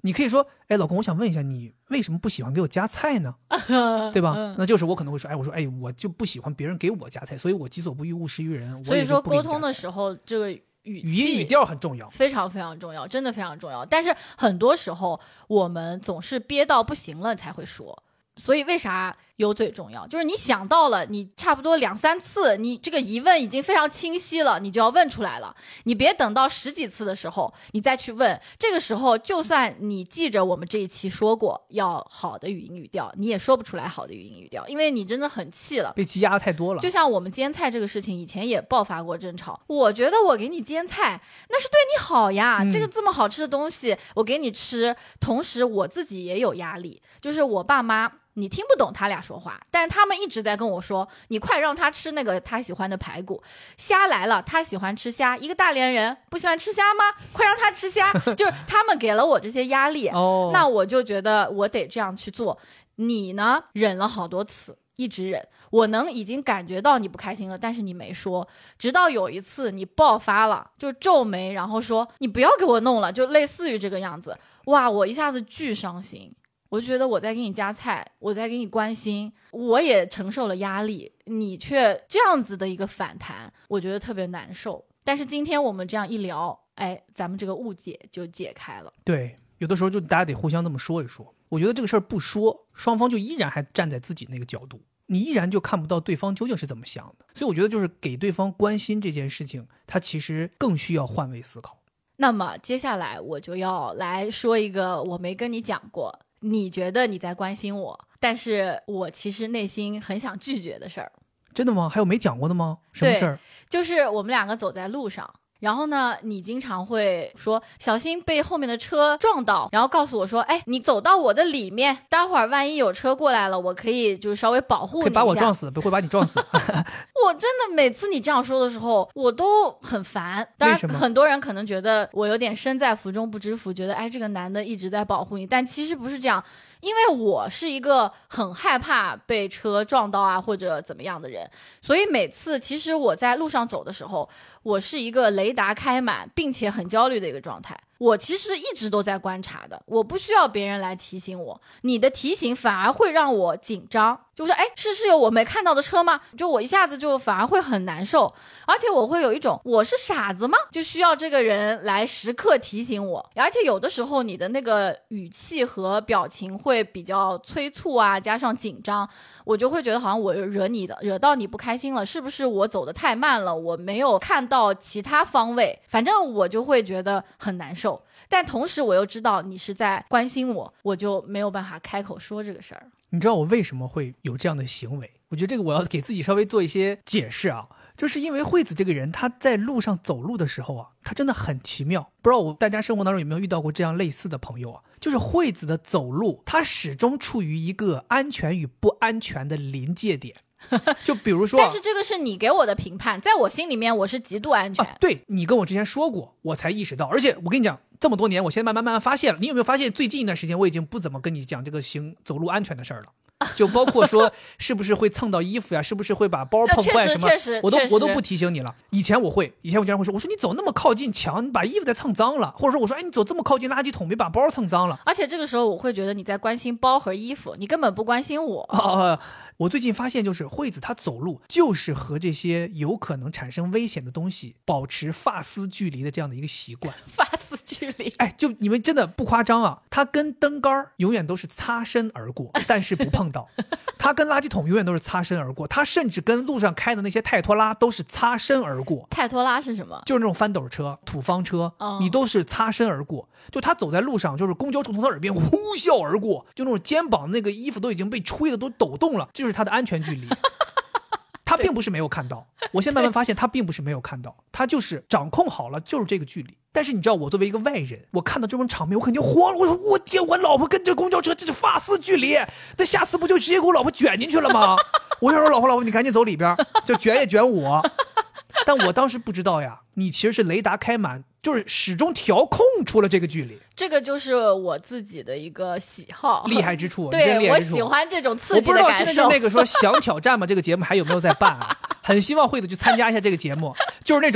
你可以说，哎，老公，我想问一下，你为什么不喜欢给我夹菜呢？对吧？那就是我可能会说，哎，我就不喜欢别人给我夹菜，所以我己所不欲，勿施于人。 所以说沟通的时候，这个语音语调很重要， 非常非常重要，真的非常重要。但是很多时候我们总是憋到不行了才会说。所以为啥有嘴重要？就是你想到了，你差不多2-3次，你这个疑问已经非常清晰了，你就要问出来了。你别等到10几次的时候你再去问，这个时候就算你记着我们这一期说过要好的语音语调，你也说不出来好的语音语调，因为你真的很气了， 被积压太多了。 就像我们煎菜这个事情，以前也爆发过争吵。我觉得我给你煎菜那是对你好呀，这个这么好吃的东西我给你吃，同时我自己也有压力，就是我爸妈你听不懂他俩说话，但是他们一直在跟我说，你快让他吃那个他喜欢的排骨，虾来了他喜欢吃虾，一个大连人不喜欢吃虾吗？快让他吃虾。就是他们给了我这些压力那我就觉得我得这样去做。你呢，忍了好多次，一直忍，我能已经感觉到你不开心了，但是你没说，直到有一次你爆发了，就皱眉然后说你不要给我弄了，就类似于这个样子。哇，我一下子巨伤心，我就觉得我在给你夹菜，我在给你关心，我也承受了压力，你却这样子的一个反弹，我觉得特别难受。但是今天我们这样一聊，哎，咱们这个误解就解开了。 对，有的时候就大家得互相这么说一说。我觉得这个事儿不说，双方就依然还站在自己那个角度，你依然就看不到对方究竟是怎么想的。所以我觉得就是给对方关心这件事情，它其实更需要换位思考。 那么接下来我就要来说一个我没跟你讲过，你觉得你在关心我，但是我其实内心很想拒绝的事儿。 真的吗？还有没讲过的吗？什么事儿？ 就是我们两个走在路上，然后呢你经常会说小心被后面的车撞到，然后告诉我说，哎，你走到我的里面，待会儿万一有车过来了，我可以就稍微保护你一下， 可以把我撞死，不会把你撞死。 我真的每次你这样说的时候我都很烦。当然很多人可能觉得我有点身在福中不知福，觉得哎这个男的一直在保护你，但其实不是这样。因为我是一个很害怕被车撞到啊或者怎么样的人，所以每次其实我在路上走的时候，我是一个雷达开满并且很焦虑的一个状态。我其实一直都在观察的，我不需要别人来提醒我，你的提醒反而会让我紧张，就说哎，是有我没看到的车吗？就我一下子就反而会很难受，而且我会有一种我是傻子吗？就需要这个人来时刻提醒我。而且有的时候你的那个语气和表情会比较催促啊，加上紧张，我就会觉得好像我惹到你不开心了，是不是我走得太慢了，我没有看到其他方位，反正我就会觉得很难受。但同时我又知道你是在关心我，我就没有办法开口说这个事儿。 你知道我为什么会有这样的行为？我觉得这个我要给自己稍微做一些解释啊，就是因为惠子这个人，他在路上走路的时候啊，他真的很奇妙。不知道大家生活当中有没有遇到过这样类似的朋友啊？就是惠子的走路，他始终处于一个安全与不安全的临界点。就比如说， 但是这个是你给我的评判，在我心里面我是极度安全。 对，你跟我之前说过，我才意识到。而且我跟你讲，这么多年，我现在慢慢发现了。你有没有发现，最近一段时间我已经不怎么跟你讲这个走路安全的事儿了？就包括说是不是会蹭到衣服呀，是不是会把包碰坏什么，我都不提醒你了。以前我经常会说，我说你走那么靠近墙，你把衣服再蹭脏了，或者说我说哎，你走这么靠近垃圾桶，没把包蹭脏了。 而且这个时候我会觉得你在关心包和衣服，你根本不关心我。 我最近发现，就是惠子她走路就是和这些有可能产生危险的东西保持发丝距离的这样的一个习惯。 发丝距离， 哎，就你们真的不夸张啊！她跟灯杆永远都是擦身而过，但是不碰到；她跟垃圾桶永远都是擦身而过；她甚至跟路上开的那些泰拖拉都是擦身而过。 泰拖拉是什么？ 就是那种翻斗车、土方车，你都是擦身而过。就她走在路上，就是公交车从她耳边呼啸而过，就那种肩膀那个衣服都已经被吹的都抖动了，就是她的安全距离。他并不是没有看到，我现在慢慢发现他并不是没有看到，他就是掌控好了，就是这个距离。但是你知道，我作为一个外人，我看到这种场面我肯定慌了，我说我天，我老婆跟这公交车这是发丝距离，那下次不就直接给我老婆卷进去了吗？我想说老婆你赶紧走里边，就卷也卷我。但我当时不知道呀，你其实是雷达开满，就是始终调控出了这个距离。 这个就是我自己的一个喜好， 厉害之处。 对，我喜欢这种刺激的感受。 我不知道现在就那个说想挑战嘛，这个节目还有没有在办啊？很希望惠子去参加一下这个节目，就是那种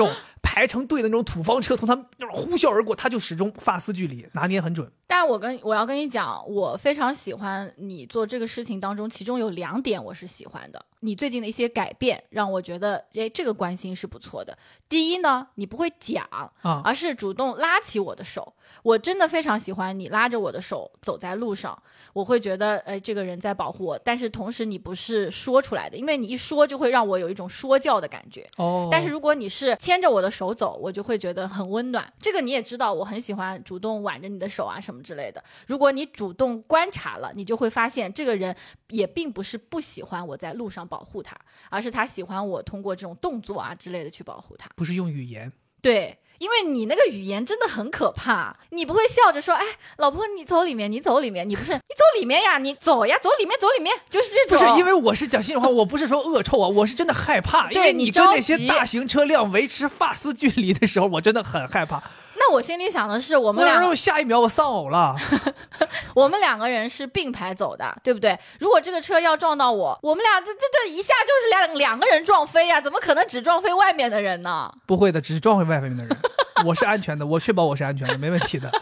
排成队的那种土方车从他那呼啸而过，他就始终发丝距离拿捏很准。 但是我要跟你讲，我非常喜欢你做这个事情当中，其中有2点我是喜欢的。你最近的一些改变让我觉得，这个关心是不错的。第一呢，你不会讲而是主动拉起我的手。我真的非常喜欢你拉着我的手走在路上，我会觉得这个人在保护我。但是同时你不是说出来的，因为你一说就会让我有一种说教的感觉。但是如果你是牵着我的手走，我就会觉得很温暖。这个你也知道，我很喜欢主动挽着你的手啊什么之类的。如果你主动观察了，你就会发现这个人也并不是不喜欢我在路上保护他，而是他喜欢我通过这种动作啊之类的去保护他， 不是用语言。 对，因为你那个语言真的很可怕，你不会笑着说，哎，老婆你走里面，你走里面，你不是你走里面呀，你走呀，走里面，走里面，就是这种。 不是因为我是讲心里话，我不是说恶臭啊，我是真的害怕，因为你跟那些大型车辆维持发丝距离的时候，我真的很害怕。 那我心里想的是，我们俩下一秒我丧偶了。 我们2个人是并排走的，对不对？如果这个车要撞到我们俩这一下就是两个人撞飞呀，怎么可能只撞飞外面的人呢？ 不会的，只是撞飞外面的人。我是安全的，我确保我是安全的，没问题的。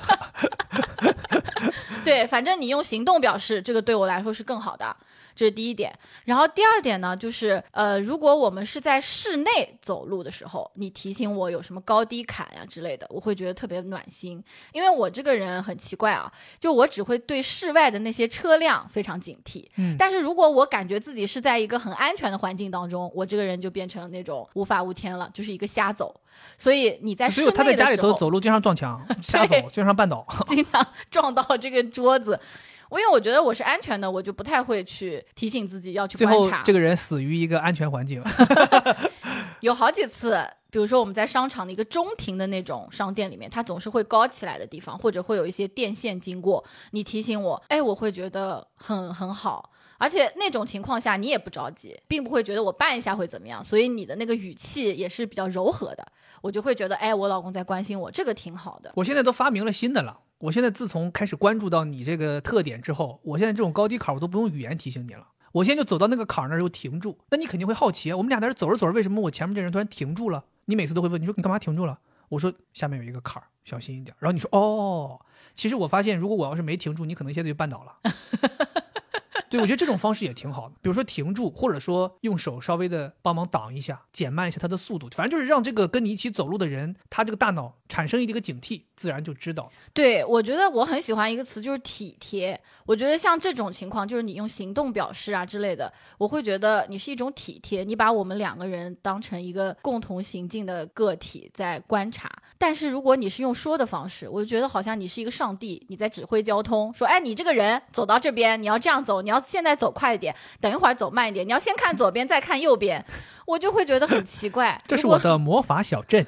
对，反正你用行动表示，这个对我来说是更好的。这是第一点。然后第2点呢，就是如果我们是在室内走路的时候，你提醒我有什么高低坎呀之类的，我会觉得特别暖心。因为我这个人很奇怪啊，就我只会对室外的那些车辆非常警惕。但是如果我感觉自己是在一个很安全的环境当中，我这个人就变成那种无法无天了，就是一个瞎走。所以你在室内的时候， 所以他在家里头走路经常撞墙，瞎走，经常绊倒， 经常撞到这个桌子。因为我觉得我是安全的，我就不太会去提醒自己要去观察。 最后这个人死于一个安全环境。 有好几次，比如说我们在商场的一个中庭的那种商店里面，它总是会高起来的地方，或者会有一些电线经过，你提醒我，我会觉得很好。而且那种情况下你也不着急，并不会觉得我绊一下会怎么样，所以你的那个语气也是比较柔和的，我就会觉得我老公在关心我，这个挺好的。 我现在都发明了新的了，我现在自从开始关注到你这个特点之后，我现在这种高低坎我都不用语言提醒你了，我现在就走到那个坎那儿就停住。那你肯定会好奇，我们俩在这走着走着，为什么我前面这人突然停住了？你每次都会问，你说你干嘛停住了？我说下面有一个坎儿，小心一点。然后你说哦，其实我发现如果我要是没停住，你可能现在就绊倒了。对，我觉得这种方式也挺好的，比如说停住，或者说用手稍微的帮忙挡一下，减慢一下他的速度，反正就是让这个跟你一起走路的人，他这个大脑产生一个警惕，自然就知道。 对，我觉得我很喜欢一个词，就是体贴。我觉得像这种情况，就是你用行动表示啊之类的，我会觉得你是一种体贴，你把我们2个人当成一个共同行进的个体在观察。但是如果你是用说的方式，我就觉得好像你是一个上帝，你在指挥交通，说你这个人走到这边，你要这样走，你要现在走快一点，等一会儿走慢一点，你要先看左边再看右边，我就会觉得很奇怪。 这是我的魔法小镇。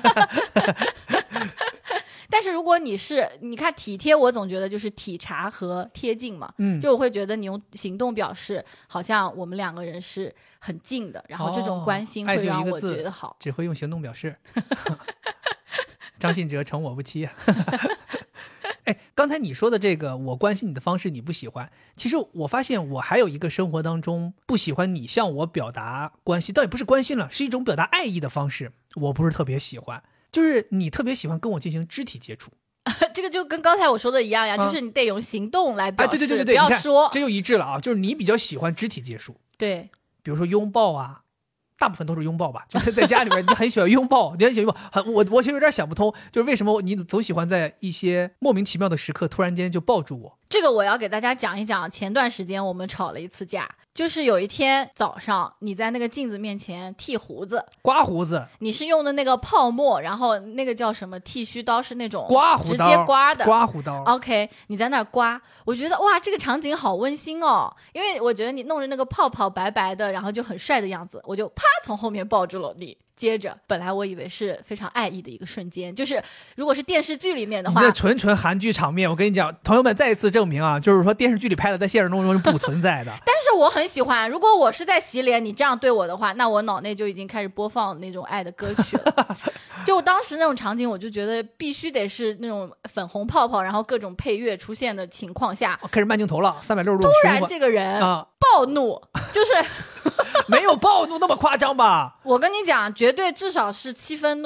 但是如果你看体贴，我总觉得就是体察和贴近嘛，就我会觉得你用行动表示，好像我们2个人是很近的，然后这种关心会让我觉得好。 只会用行动表示。张信哲诚我不欺啊。刚才你说的这个我关心你的方式你不喜欢，其实我发现我还有一个生活当中不喜欢你向我表达关系，倒也不是关心了，是一种表达爱意的方式，我不是特别喜欢，就是你特别喜欢跟我进行肢体接触。 这个就跟刚才我说的一样呀，就是你得用行动来表示， 对， 不要说， 这就一致了啊，就是你比较喜欢肢体接触。 对， 比如说拥抱啊，大部分都是拥抱吧，就是在家里边你很喜欢拥抱，你很喜欢拥抱。我其实有点想不通，就是为什么你总喜欢在一些莫名其妙的时刻突然间就抱住我。 这个我要给大家讲一讲，前段时间我们吵了一次架，就是有一天早上你在那个镜子面前剃胡子， 刮胡子， 你是用的那个泡沫，然后那个叫什么剃须刀，是那种刮胡刀， 直接刮的刮胡刀。 OK， 你在那儿刮，我觉得哇这个场景好温馨哦，因为我觉得你弄着那个泡泡白白的，然后就很帅的样子，我就啪从后面抱住了你。接着本来我以为是非常爱意的一个瞬间，就是如果是电视剧里面的话， 你这纯韩剧场面，我跟你讲，朋友们再一次证明啊，就是说电视剧里拍的在现实当中是不存在的。 但是我很喜欢，如果我是在洗脸你这样对我的话，那我脑内就已经开始播放那种爱的歌曲了。就我当时那种场景，我就觉得必须得是那种粉红泡泡，然后各种配乐出现的情况下， 开始慢镜头了，360度。 突然这个人暴怒，就是没有暴怒那么夸张吧？ 我跟你讲，绝对至少是7分怒了。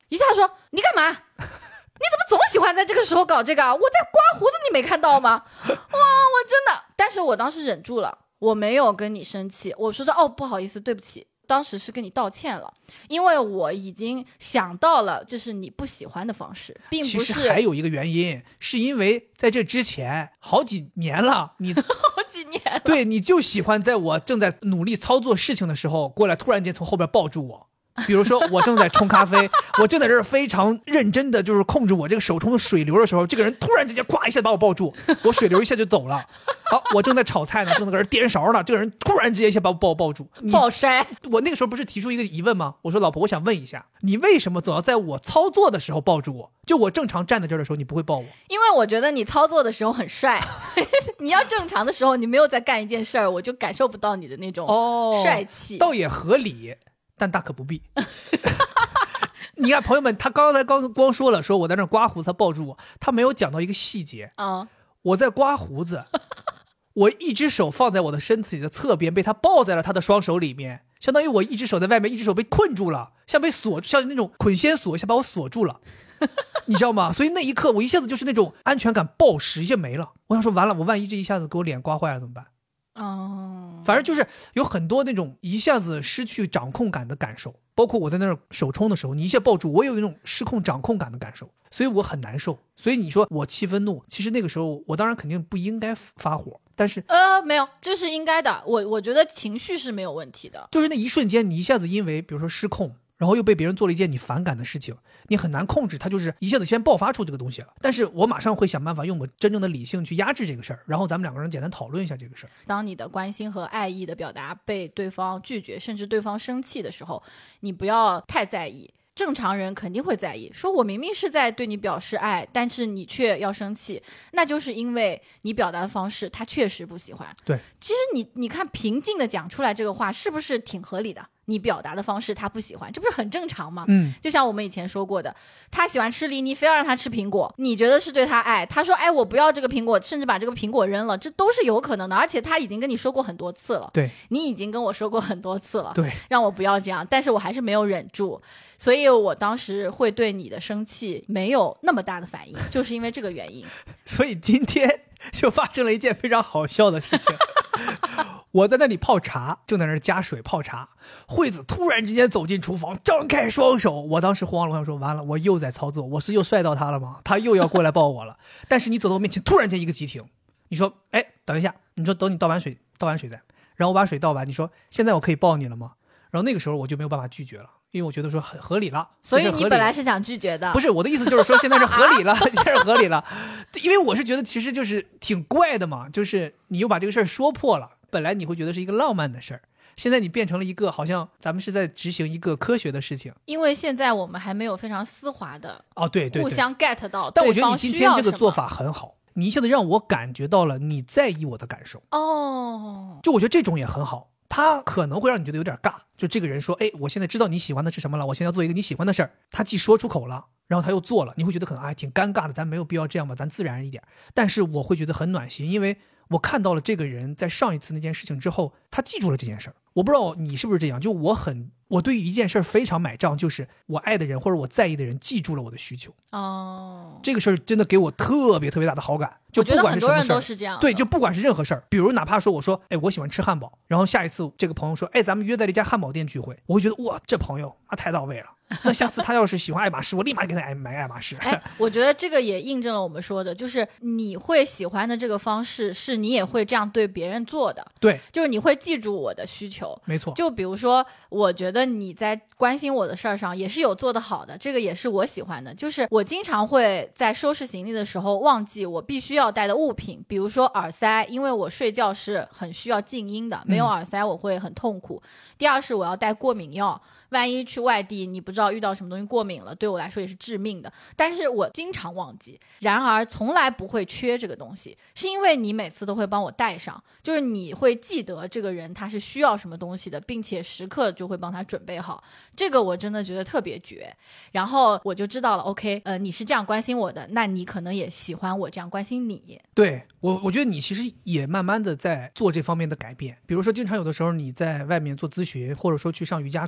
一下说你干嘛？你怎么总喜欢在这个时候搞这个啊？我在刮胡子，你没看到吗？哇，我真的，但是我当时忍住了，我没有跟你生气，我说哦，不好意思，对不起。当时是跟你道歉了，因为我已经想到了这是你不喜欢的方式，并不是。 其实还有一个原因，是因为在这之前好几年了，你好几年了， 对，你就喜欢在我正在努力操作事情的时候，过来突然间从后边抱住我。比如说我正在冲咖啡，我正在这儿非常认真的就是控制我这个手冲的水流的时候，这个人突然之间咵一下把我抱住，我水流一下就走了。好，我正在炒菜呢，正在搁这颠勺呢，这个人突然之间一下把我抱住， 抱筛。 我那个时候不是提出一个疑问吗？我说老婆，我想问一下，你为什么总要在我操作的时候抱住我？就我正常站在这儿的时候，你不会抱我？ 因为我觉得你操作的时候很帅，你要正常的时候，你没有在干一件事儿，我就感受不到你的那种帅气。 倒也合理。但大可不必。你看朋友们，他刚才光说了，说我在那刮胡子，他抱住我，他没有讲到一个细节。我在刮胡子，我一只手放在我的身体的侧边，被他抱在了他的双手里面，相当于我一只手在外面，一只手被困住了，像被锁，像那种捆仙锁一下把我锁住了，你知道吗？所以那一刻我一下子就是那种安全感爆石，一下没了。我想说完了，我万一这一下子给我脸刮坏了怎么办？反正就是有很多那种一下子失去掌控感的感受，包括我在那儿手冲的时候，你一下抱住我，有那种失控掌控感的感受，所以我很难受。所以你说我气愤怒，其实那个时候我当然肯定不应该发火，但是没有，这是应该的。我觉得情绪是没有问题的， 就是那一瞬间你一下子因为比如说失控，然后又被别人做了一件你反感的事情，你很难控制，它就是一下子先爆发出这个东西了。但是我马上会想办法用我真正的理性去压制这个事儿，然后咱们两个人简单讨论一下这个事儿。 当你的关心和爱意的表达被对方拒绝，甚至对方生气的时候，你不要太在意。正常人肯定会在意，说我明明是在对你表示爱，但是你却要生气，那就是因为你表达的方式他确实不喜欢。 对， 其实你看平静的讲出来这个话是不是挺合理的？你表达的方式他不喜欢，这不是很正常吗？就像我们以前说过的，他喜欢吃梨，你非要让他吃苹果，你觉得是对他爱，他说哎我不要这个苹果，甚至把这个苹果扔了，这都是有可能的。而且他已经跟你说过很多次了， 对， 你已经跟我说过很多次了， 对， 让我不要这样，但是我还是没有忍住，所以我当时会对你的生气没有那么大的反应，就是因为这个原因。 所以今天就发生了一件非常好笑的事情。我在那里泡茶，正在那儿加水泡茶，惠子突然之间走进厨房，张开双手。我当时慌了，我想说完了，我又在操作，我是又帅到他了吗？他又要过来抱我了。但是你走到我面前，突然间一个急停，你说哎等一下，你说等你倒完水再，然后我把水倒完，你说现在我可以抱你了吗？然后那个时候我就没有办法拒绝了，因为我觉得说很合理了。 所以你本来是想拒绝的？ 不是，我的意思就是说现在是合理了，现在是合理了。因为我是觉得其实就是挺怪的嘛，就是你又把这个事儿说破了，本来你会觉得是一个浪漫的事儿，现在你变成了一个好像咱们是在执行一个科学的事情。 因为现在我们还没有非常丝滑的对互相 get 到， 但我觉得你今天这个做法很好，你一下子让我感觉到了你在意我的感受。就我觉得这种也很好，他可能会让你觉得有点尬，就这个人说哎，我现在知道你喜欢的是什么了，我现在要做一个你喜欢的事儿，他既说出口了，然后他又做了，你会觉得可能挺尴尬的，咱没有必要这样吧，咱自然一点。但是我会觉得很暖心，因为我看到了这个人在上一次那件事情之后，他记住了这件事儿。我不知道你是不是这样，就我对于一件事儿非常买账，就是我爱的人或者我在意的人记住了我的需求。这个事儿真的给我特别特别大的好感。就不管是什么事儿，我觉得很多人都是这样。 对，就不管是任何事儿，比如哪怕说我说哎我喜欢吃汉堡，然后下一次这个朋友说哎咱们约在这家汉堡店聚会，我会觉得哇这朋友太到位了。那下次他要是喜欢爱马仕，我立马给他买爱马仕。 我觉得这个也印证了我们说的，就是你会喜欢的这个方式是你也会这样对别人做的。 对， 就是你会记住我的需求。 没错。 就比如说我觉得你在关心我的事儿上也是有做得好的，这个也是我喜欢的。就是我经常会在收拾行李的时候忘记我必须要带的物品，比如说耳塞，因为我睡觉是很需要静音的，没有耳塞我会很痛苦。第二是我要带过敏药，万一去外地你不知道遇到什么东西过敏了，对我来说也是致命的。但是我经常忘记，然而从来不会缺这个东西，是因为你每次都会帮我带上，就是你会记得这个人他是需要什么东西的，并且时刻就会帮他准备好，这个我真的觉得特别绝。然后我就知道了 OK， 你是这样关心我的，那你可能也喜欢我这样关心你。 对，我觉得你其实也慢慢的在做这方面的改变。比如说经常有的时候你在外面做咨询，或者说去上瑜伽课，然后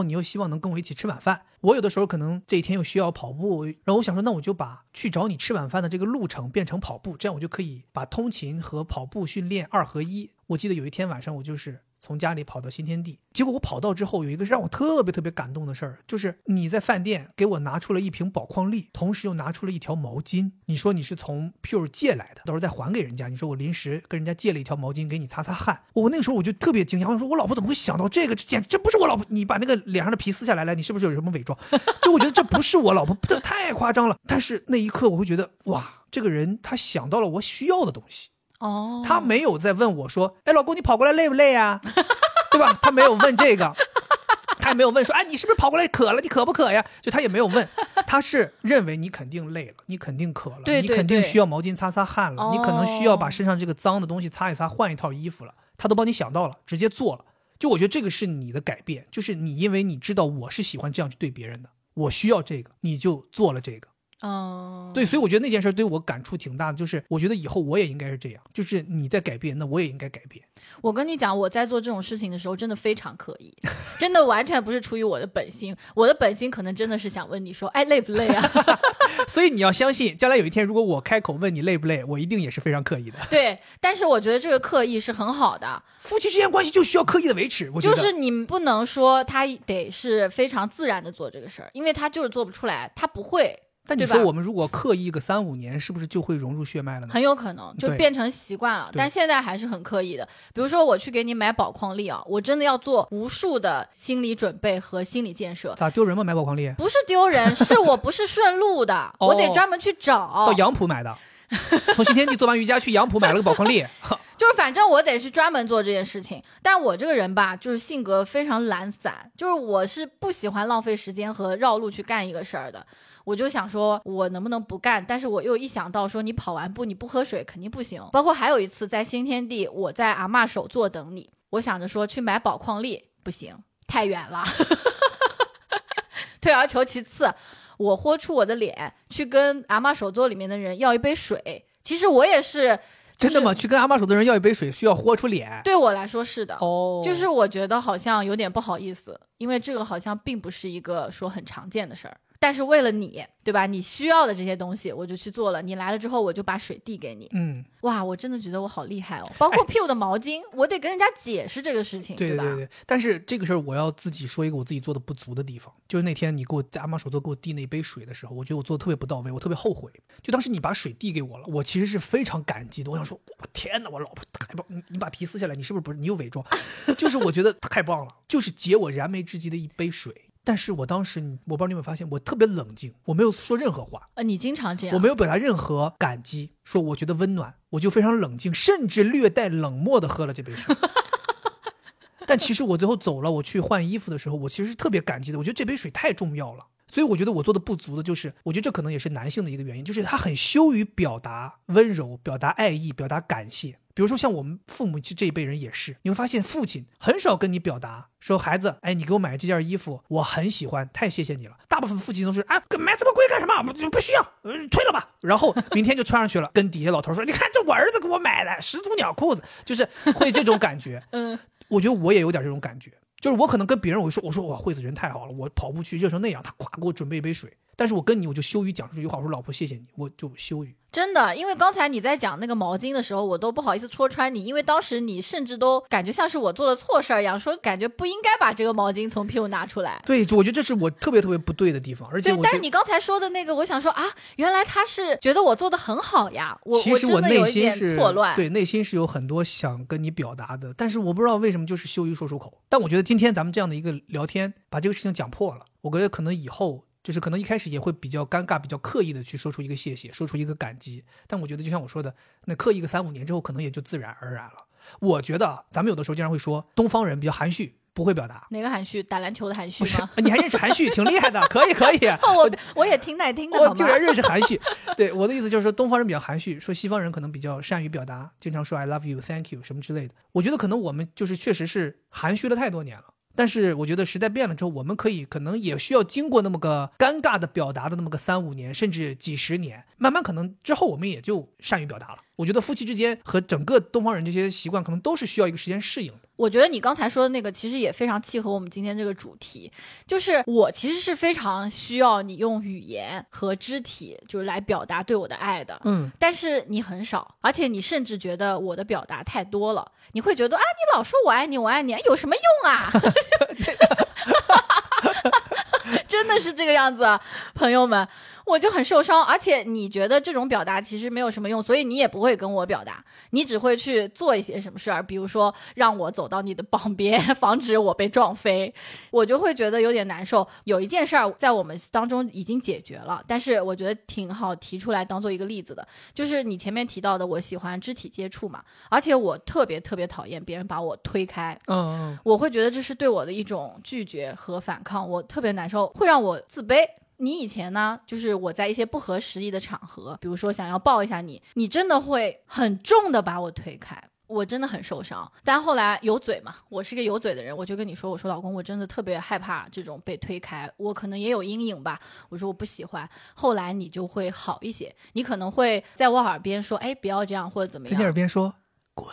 你又希望能跟我一起吃晚饭，我有的时候可能这一天又需要跑步，然后我想说那我就把去找你吃晚饭的这个路程变成跑步，这样我就可以把通勤和跑步训练2合1。我记得有一天晚上我就是从家里跑到新天地，结果我跑到之后有一个让我特别特别感动的事儿，就是你在饭店给我拿出了一瓶宝矿力，同时又拿出了一条毛巾，你说你是从 Pure 借来的，到时候再还给人家，你说我临时跟人家借了一条毛巾给你擦擦汗。我那个时候我就特别惊讶，我说我老婆怎么会想到这个，这不是我老婆，你把那个脸上的皮撕下来，你是不是有什么伪装？就我觉得这不是我老婆，这太夸张了。但是那一刻我会觉得哇，这个人他想到了我需要的东西。他没有在问我说，哎，老公你跑过来累不累啊？对吧？他没有问这个，他也没有问说，哎，你是不是跑过来渴了？你渴不渴呀？就他也没有问，他是认为你肯定累了，你肯定渴了， 对对对， 你肯定需要毛巾擦擦汗了，你可能需要把身上这个脏的东西擦一擦，换一套衣服了，他都帮你想到了，直接做了。就我觉得这个是你的改变，就是你因为你知道我是喜欢这样去对别人的，我需要这个，你就做了这个。对，所以我觉得那件事对我感触挺大的，就是我觉得以后我也应该是这样，就是你在改变，那我也应该改变。 我跟你讲，我在做这种事情的时候真的非常刻意，真的完全不是出于我的本心，我的本心可能真的是想问你说，哎，累不累啊？ 所以你要相信，将来有一天如果我开口问你累不累，我一定也是非常刻意的。 对，但是我觉得这个刻意是很好的， 夫妻之间关系就需要刻意的维持，我觉得就是你不能说他得是非常自然的做这个事儿，因为他就是做不出来，他不会。 但你说我们如果刻意个3-5年，是不是就会融入血脉了呢？ 很有可能就变成习惯了，但现在还是很刻意的。比如说我去给你买宝矿力啊，我真的要做无数的心理准备和心理建设。 咋丢人吗？买宝矿力不是丢人，是我不是顺路的，我得专门去找。 到杨浦买的，从新天地做完瑜伽去杨浦买了个宝矿力。 就是反正我得去专门做这件事情，但我这个人吧，就是性格非常懒散，就是我是不喜欢浪费时间和绕路去干一个事儿的。我就想说我能不能不干，但是我又一想到说你跑完步你不喝水肯定不行。包括还有一次在新天地，我在阿嬷手座等你，我想着说去买宝矿力不行，太远了。退而求其次，我豁出我的脸去跟阿嬷手座里面的人要一杯水。其实我也是真的吗？去跟阿嬷手的人要一杯水需要豁出脸？ 对我来说是的。就是我觉得好像有点不好意思，因为这个好像并不是一个说很常见的事儿。但是为了你，对吧？你需要的这些东西我就去做了，你来了之后我就把水递给你。哇，我真的觉得我好厉害哦。包括 Pure 的毛巾，我得跟人家解释这个事情， 对吧？ 对。但是这个事儿我要自己说一个我自己做的不足的地方，就是那天你给我在阿嬷手座给我递那杯水的时候，我觉得我做的特别不到位，我特别后悔。就当时你把水递给我了，我其实是非常感激的，我想说天哪，我老婆太棒，你把皮撕下来，你是不是你有伪装？就是我觉得太棒了，就是解我燃眉之急的一杯水。但是我当时我不知道你有没有发现，我特别冷静，我没有说任何话。 你经常这样。 我没有表达任何感激，说我觉得温暖，我就非常冷静，甚至略带冷漠的喝了这杯水。但其实我最后走了，我去换衣服的时候，我其实是特别感激的，我觉得这杯水太重要了。所以我觉得我做的不足的就是，我觉得这可能也是男性的一个原因，就是他很羞于表达温柔，表达爱意，表达感谢。比如说像我们父母这一辈人也是，你会发现父亲很少跟你表达说，孩子，哎，你给我买这件衣服我很喜欢，太谢谢你了。大部分父亲都是啊，买这么贵干什么，不需要，退了吧，然后明天就穿上去了，跟底下老头说，你看这我儿子给我买的始祖鸟裤子，就是会这种感觉。我觉得我也有点这种感觉，就是我可能跟别人我说哇，惠子人太好了，我跑步去热成那样，他咵给我准备一杯水，但是我跟你我就羞于讲出这句话，我说老婆谢谢你，我就羞于。 真的，因为刚才你在讲那个毛巾的时候，我都不好意思戳穿你，因为当时你甚至都感觉像是我做了错事儿一样，说感觉不应该把这个毛巾从屁股拿出来。 对，我觉得这是我特别特别不对的地方，而且对，但是你刚才说的那个，我想说啊，原来他是觉得我做的很好呀， 其实我内心是错乱， 对，内心是有很多想跟你表达的，但是我不知道为什么就是羞于说出口。但我觉得今天咱们这样的一个聊天，把这个事情讲破了，我觉得可能以后。就是可能一开始也会比较尴尬，比较刻意的去说出一个谢谢，说出一个感激，但我觉得就像我说的，那刻意个3-5年之后，可能也就自然而然了。我觉得咱们有的时候经常会说东方人比较含蓄，不会表达。 哪个含蓄？打篮球的含蓄吗？ 你还认识含蓄，挺厉害的，可以。 我也听耐听的， 我竟然认识含蓄。对，我的意思就是说东方人比较含蓄，说西方人可能比较善于表达，经常说 I love you, thank you 什么之类的。我觉得可能我们就是确实是含蓄了太多年了。但是我觉得时代变了之后，我们可能也需要经过那么个尴尬的表达的那么个3-5年，甚至几十年，慢慢可能之后我们也就善于表达了。 我觉得夫妻之间和整个东方人这些习惯可能都是需要一个时间适应的。 我觉得你刚才说的那个其实也非常契合我们今天这个主题，就是我其实是非常需要你用语言和肢体就是来表达对我的爱的，但是你很少，而且你甚至觉得我的表达太多了，你会觉得啊，你老说我爱你我爱你有什么用啊真的是这个样子，朋友们，我就很受伤。而且你觉得这种表达其实没有什么用，所以你也不会跟我表达，你只会去做一些什么事儿，比如说让我走到你的旁边，防止我被撞飞，我就会觉得有点难受。有一件事儿在我们当中已经解决了，但是我觉得挺好提出来当做一个例子的，就是你前面提到的我喜欢肢体接触嘛，而且我特别特别讨厌别人把我推开，我会觉得这是对我的一种拒绝和反抗，我特别难受，会让我自卑。你以前呢，就是我在一些不合时宜的场合，比如说想要抱一下你，你真的会很重的把我推开，我真的很受伤。但后来有嘴嘛，我是个有嘴的人，我就跟你说，我说老公，我真的特别害怕这种被推开，我可能也有阴影吧，我说我不喜欢。后来你就会好一些，你可能会在我耳边说，哎，不要这样或者怎么样， 在你耳边说滚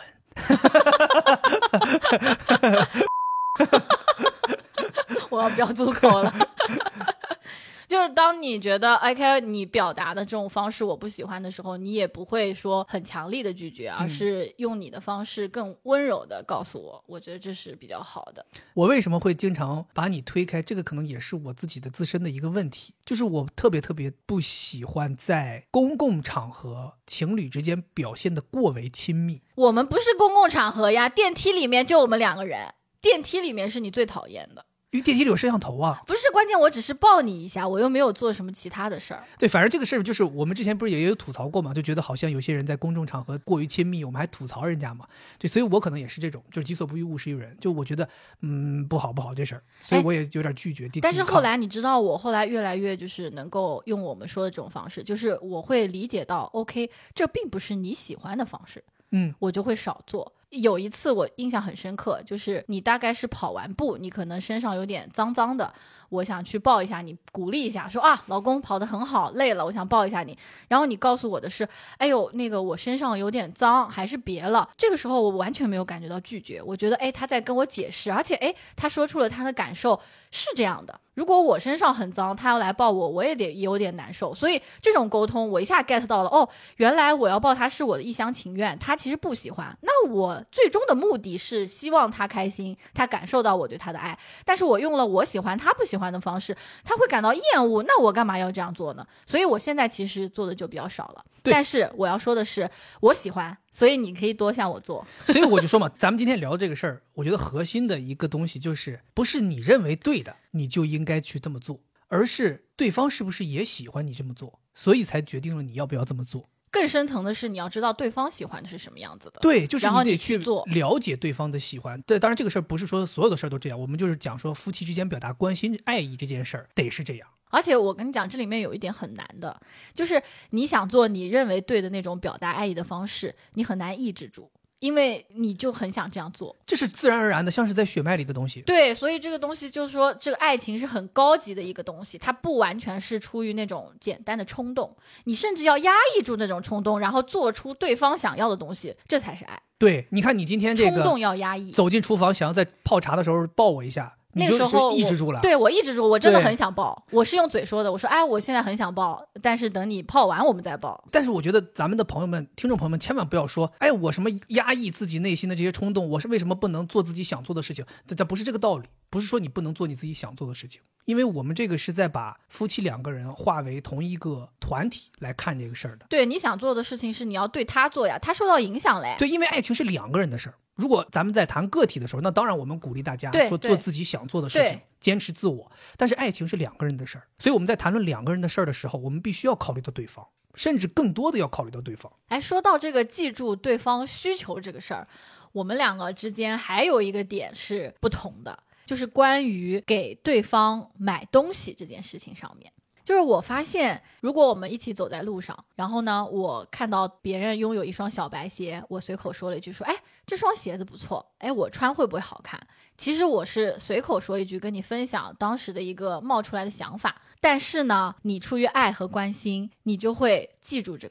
我要飙粗口了就是当你觉得 OK 你表达的这种方式我不喜欢的时候，你也不会说很强力的拒绝，而是用你的方式更温柔的告诉我，我觉得这是比较好的。 我为什么会经常把你推开，这个可能也是我自己的自身的一个问题，就是我特别特别不喜欢在公共场合情侣之间表现得过为亲密。 我们不是公共场合呀，电梯里面就我们2个人，电梯里面是你最讨厌的， 因为电梯里有摄像头啊。 不是，关键我只是抱你一下，我又没有做什么其他的事儿。 对，反正这个事儿就是我们之前不是也有吐槽过嘛，就觉得好像有些人在公众场合过于亲密，我们还吐槽人家嘛。对，所以我可能也是这种，就是己所不欲勿施于人，就我觉得不好这事儿，所以我也有点拒绝。 但是后来你知道，我后来越来越就是能够用我们说的这种方式，就是我会理解到 OK 这并不是你喜欢的方式，我就会少做。有一次我印象很深刻，就是你大概是跑完步，你可能身上有点脏脏的，我想去抱一下你，鼓励一下，说啊，老公跑得很好，累了，我想抱一下你。然后你告诉我的是，哎呦，那个我身上有点脏，还是别了。这个时候我完全没有感觉到拒绝，我觉得他在跟我解释，而且他说出了他的感受是这样的。如果我身上很脏，他要来抱我，我也得有点难受。所以这种沟通我一下 get 到了，原来我要抱他是我的一厢情愿，他其实不喜欢。那我最终的目的是希望他开心，他感受到我对他的爱，但是我用了我喜欢他不喜欢的方式，他会感到厌恶，那我干嘛要这样做呢？所以我现在其实做的就比较少了。但是我要说的是，我喜欢，所以你可以多向我做。 所以我就说嘛，咱们今天聊这个事儿，我觉得核心的一个东西就是，不是你认为对的你就应该去这么做，而是对方是不是也喜欢你这么做，所以才决定了你要不要这么做。 更深层的是，你要知道对方喜欢的是什么样子的。 对，就是你得去做了解对方的喜欢。对，当然这个事儿不是说所有的事儿都这样，我们就是讲说夫妻之间表达关心爱意这件事儿得是这样。 而且我跟你讲，这里面有一点很难的，就是你想做你认为对的那种表达爱意的方式，你很难抑制住，因为你就很想这样做， 这是自然而然的，像是在血脉里的东西。 对，所以这个东西就是说，这个爱情是很高级的一个东西，它不完全是出于那种简单的冲动，你甚至要压抑住那种冲动，然后做出对方想要的东西，这才是爱。 对，你看你今天这个冲动要压抑， 走进厨房想要在泡茶的时候抱我一下， 那个时候抑制住了。 对，我抑制住，我真的很想抱，我是用嘴说的，我说我现在很想抱，但是等你泡完我们再抱。 但是我觉得咱们的朋友们听众朋友们千万不要说我什么压抑自己内心的这些冲动，我是为什么不能做自己想做的事情，这不是这个道理，不是说你不能做你自己想做的事情，因为我们这个是在把夫妻2个人化为同一个团体来看这个事儿的。 对，你想做的事情是你要对他做呀，他受到影响嘞。 对，因为爱情是2个人的事儿。如果咱们在谈个体的时候，那当然我们鼓励大家说做自己想做的事情，坚持自我。但是爱情是2个人的事儿，所以我们在谈论2个人的事儿的时候，我们必须要考虑到对方，甚至更多的要考虑到对方。 说到这个记住对方需求这个事儿，我们2个之间还有一个点是不同的，就是关于给对方买东西这件事情上面。就是我发现，如果我们一起走在路上，然后呢，我看到别人拥有一双小白鞋，我随口说了一句说，这双鞋子不错，我穿会不会好看？其实我是随口说一句，跟你分享当时的一个冒出来的想法。但是呢，你出于爱和关心，你就会记住这个事儿。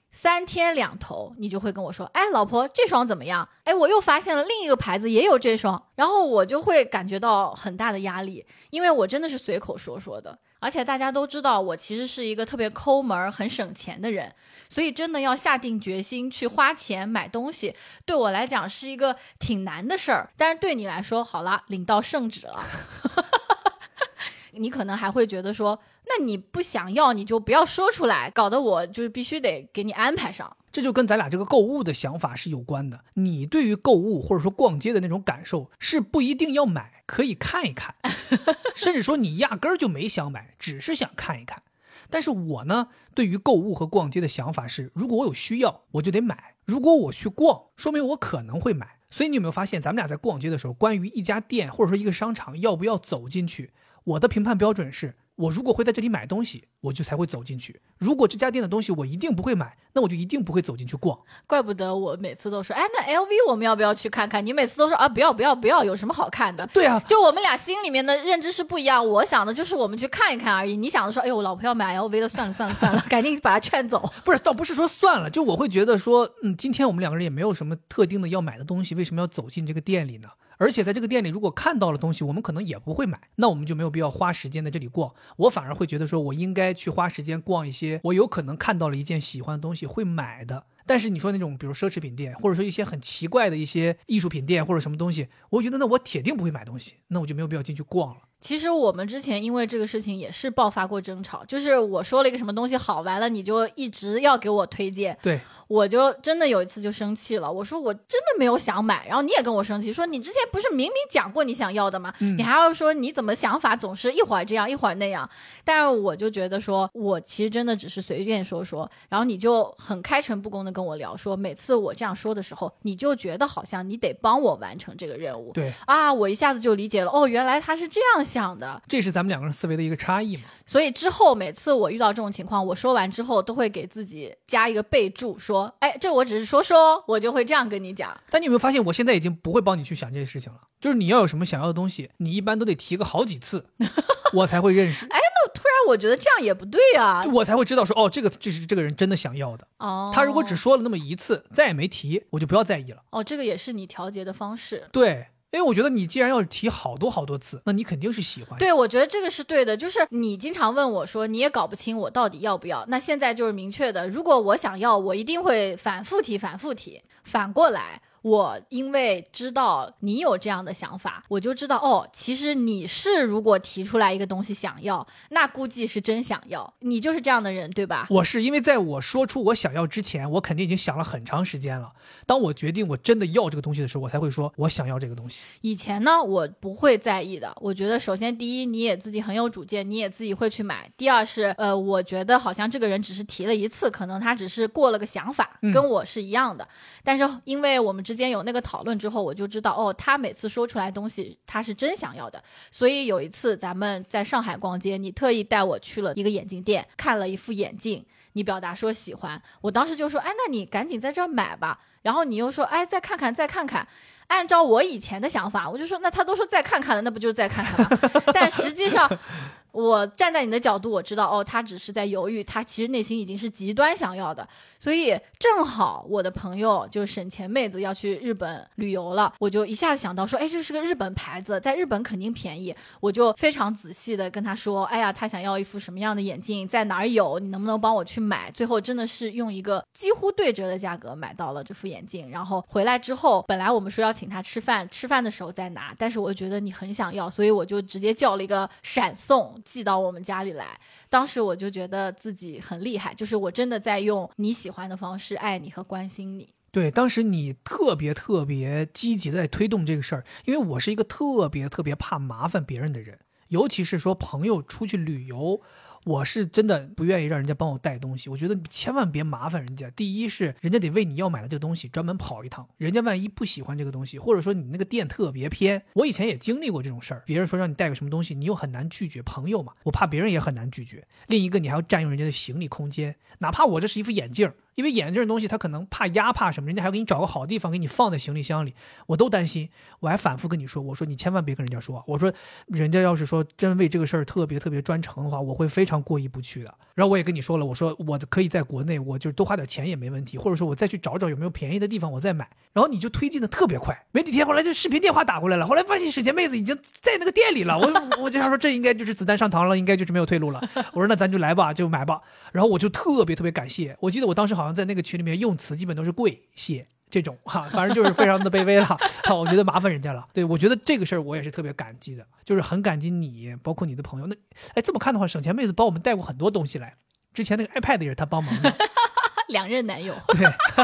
3天2头，你就会跟我说，哎，老婆，这双怎么样？哎，我又发现了另一个牌子也有这双，然后我就会感觉到很大的压力，因为我真的是随口说说的，而且大家都知道我其实是一个特别抠门很省钱的人，所以真的要下定决心去花钱买东西，对我来讲是一个挺难的事儿，但是对你来说，好了，领到圣旨了。你可能还会觉得说，那你不想要你就不要说出来，搞得我就是必须得给你安排上。 这就跟咱俩这个购物的想法是有关的。你对于购物或者说逛街的那种感受是不一定要买，可以看一看，甚至说你压根儿就没想买，只是想看一看。但是我呢，对于购物和逛街的想法是，如果我有需要我就得买，如果我去逛说明我可能会买。所以你有没有发现咱们俩在逛街的时候，关于一家店或者说一个商场要不要走进去，我的评判标准是，我如果会在这里买东西我就才会走进去，如果这家店的东西我一定不会买，那我就一定不会走进去逛。 怪不得我每次都说，哎，那 LV 我们要不要去看看？你每次都说啊，不要不要不要，有什么好看的？ 对啊， 就我们俩心里面的认知是不一样，我想的就是我们去看一看而已，你想的说，哎呦，我老婆要买 LV 的，算了算了算了，赶紧把她劝走。 不是，倒不是说算了，就我会觉得说，今天我们两个人也没有什么特定的要买的东西，为什么要走进这个店里呢？而且在这个店里如果看到了东西我们可能也不会买，那我们就没有必要花时间在这里逛。我反而会觉得说，我应该去花时间逛一些我有可能看到了一件喜欢的东西会买的。但是你说那种比如奢侈品店，或者说一些很奇怪的一些艺术品店或者什么东西，我觉得那我铁定不会买东西，那我就没有必要进去逛了。 其实我们之前因为这个事情也是爆发过争吵，就是我说了一个什么东西好，完了你就一直要给我推荐。 对， 我就真的有一次就生气了，我说我真的没有想买，然后你也跟我生气，说你之前不是明明讲过你想要的吗？你还要说你怎么想法总是一会儿这样一会儿那样。但是我就觉得说，我其实真的只是随便说说，然后你就很开诚布公的跟我聊说，每次我这样说的时候，你就觉得好像你得帮我完成这个任务。 对啊，我一下子就理解了，哦，原来他是这样想的， 这是咱们两个人思维的一个差异嘛。 所以之后每次我遇到这种情况，我说完之后都会给自己加一个备注，说，哎，这我只是说说，我就会这样跟你讲。 但你有没有发现，我现在已经不会帮你去想这些事情了？就是你要有什么想要的东西，你一般都得提个好几次，我才会认识。 哎，那突然我觉得这样也不对啊， 我才会知道说，哦，这是这个人真的想要的。 哦， 他如果只说了那么一次，再也没提，我就不要在意了。 哦，这个也是你调节的方式。 对。因为我觉得你既然要提好多好多次，那你肯定是喜欢。 对，我觉得这个是对的，就是你经常问我说你也搞不清我到底要不要，那现在就是明确的，如果我想要，我一定会反复提。反过来，我因为知道你有这样的想法，我就知道哦，其实你是如果提出来一个东西想要，那估计是真想要，你就是这样的人对吧？ 我是因为在我说出我想要之前，我肯定已经想了很长时间了，当我决定我真的要这个东西的时候，我才会说我想要这个东西。 以前呢我不会在意的，我觉得首先第一你也自己很有主见，你也自己会去买，第二是我觉得好像这个人只是提了一次，可能他只是过了个想法，跟我是一样的。但是因为我们之间有那个讨论之后，我就知道哦，他每次说出来的东西他是真想要的。所以有一次咱们在上海逛街，你特意带我去了一个眼镜店，看了一副眼镜，你表达说喜欢，我当时就说，哎，那你赶紧在这儿买吧。然后你又说，哎，再看看再看看。按照我以前的想法，我就说那他都说再看看了，那不就是再看看吗？但实际上我站在你的角度，我知道哦，他只是在犹豫，他其实内心已经是极端想要的。所以正好我的朋友就省钱妹子要去日本旅游了，我就一下子想到说，哎，这是个日本牌子，在日本肯定便宜。我就非常仔细的跟他说，哎呀，他想要一副什么样的眼镜，在哪儿有，你能不能帮我去买？最后真的是用一个几乎对折的价格买到了这副眼镜。然后回来之后，本来我们说要请他吃饭的时候再拿，但是我觉得你很想要，所以我就直接叫了一个闪送寄到我们家里来。当时我就觉得自己很厉害，就是我真的在用你喜欢的方式爱你和关心你。 对，当时你特别积极的在推动这个事儿，因为我是一个特别怕麻烦别人的人，尤其是说朋友出去旅游，我是真的不愿意让人家帮我带东西，我觉得千万别麻烦人家。第一是人家得为你要买的这个东西专门跑一趟，人家万一不喜欢这个东西，或者说你那个店特别偏，我以前也经历过这种事儿，别人说让你带个什么东西，你又很难拒绝，朋友嘛，我怕别人也很难拒绝。另一个你还要占用人家的行李空间，哪怕我这是一副眼镜， 因为眼镜这东西它可能怕压怕什么，人家还要给你找个好地方给你放在行李箱里，我都担心。我还反复跟你说，我说你千万别跟人家说，我说人家要是说真为这个事儿特别特别专程的话，我会非常过意不去的。然后我也跟你说了，我说我可以在国内，我就多花点钱也没问题，或者说我再去找找有没有便宜的地方我再买。然后你就推进的特别快，没几天后来就视频电话打过来了，后来发现史前妹子已经在那个店里了，我就想说这应该就是子弹上膛了，应该就是没有退路了。我说那咱就来吧，就买吧。然后我就特别特别感谢，我记得我当时好像在那个群里面用词基本都是跪谢这种反正就是非常的卑微了我觉得麻烦人家了。对，我觉得这个事儿我也是特别感激的，就是很感激你，包括你的朋友。那这么看的话，省钱妹子帮我们带过很多东西来，之前那个 iPad 也是她帮忙的两任男友。 对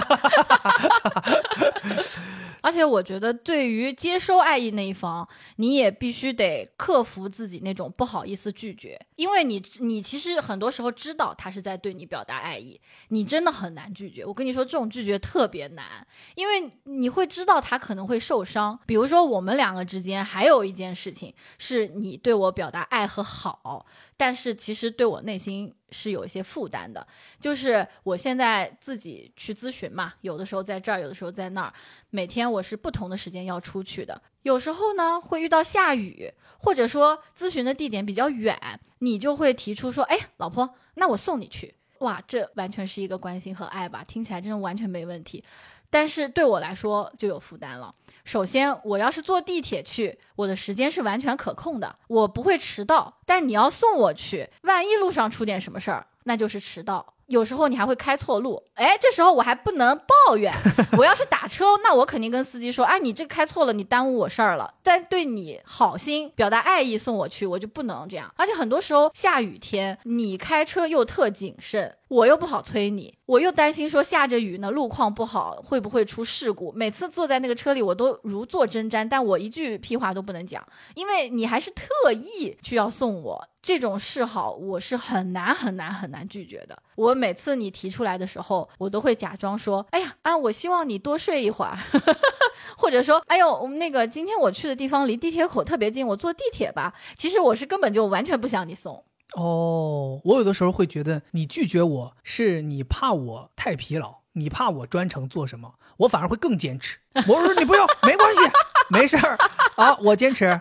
而且我觉得对于接收爱意那一方，你也必须得克服自己那种不好意思拒绝，因为你其实很多时候知道他是在对你表达爱意，你真的很难拒绝。我跟你说，这种拒绝特别难，因为你会知道他可能会受伤。比如说我们两个之间还有一件事情，是你对我表达爱和好，但是其实对我内心是有一些负担的，就是我现在自己去咨询嘛，有的时候在这儿，有的时候在那儿，每天我是不同的时间要出去的，有时候呢会遇到下雨，或者说咨询的地点比较远，你就会提出说，哎，老婆，那我送你去。哇，这完全是一个关心和爱吧，听起来真的完全没问题。但是对我来说就有负担了。首先，我要是坐地铁去，我的时间是完全可控的，我不会迟到。但你要送我去，万一路上出点什么事儿，那就是迟到。有时候你还会开错路，哎，这时候我还不能抱怨。我要是打车，那我肯定跟司机说，哎，你这开错了，你耽误我事儿了。但对你好心表达爱意送我去，我就不能这样。而且很多时候下雨天，你开车又特谨慎，我又不好催你，我又担心说下着雨呢，路况不好，会不会出事故。每次坐在那个车里，我都如坐针毡，但我一句屁话都不能讲，因为你还是特意去要送我。这种示好我是很难拒绝的。我每次你提出来的时候，我都会假装说，哎呀，我希望你多睡一会儿或者说，哎呦，那个今天我去的地方离地铁口特别近，我坐地铁吧。其实我是根本就完全不想你送。 我有的时候会觉得你拒绝我是你怕我太疲劳，你怕我专程做什么，我反而会更坚持。我说你不用没关系没事儿我坚持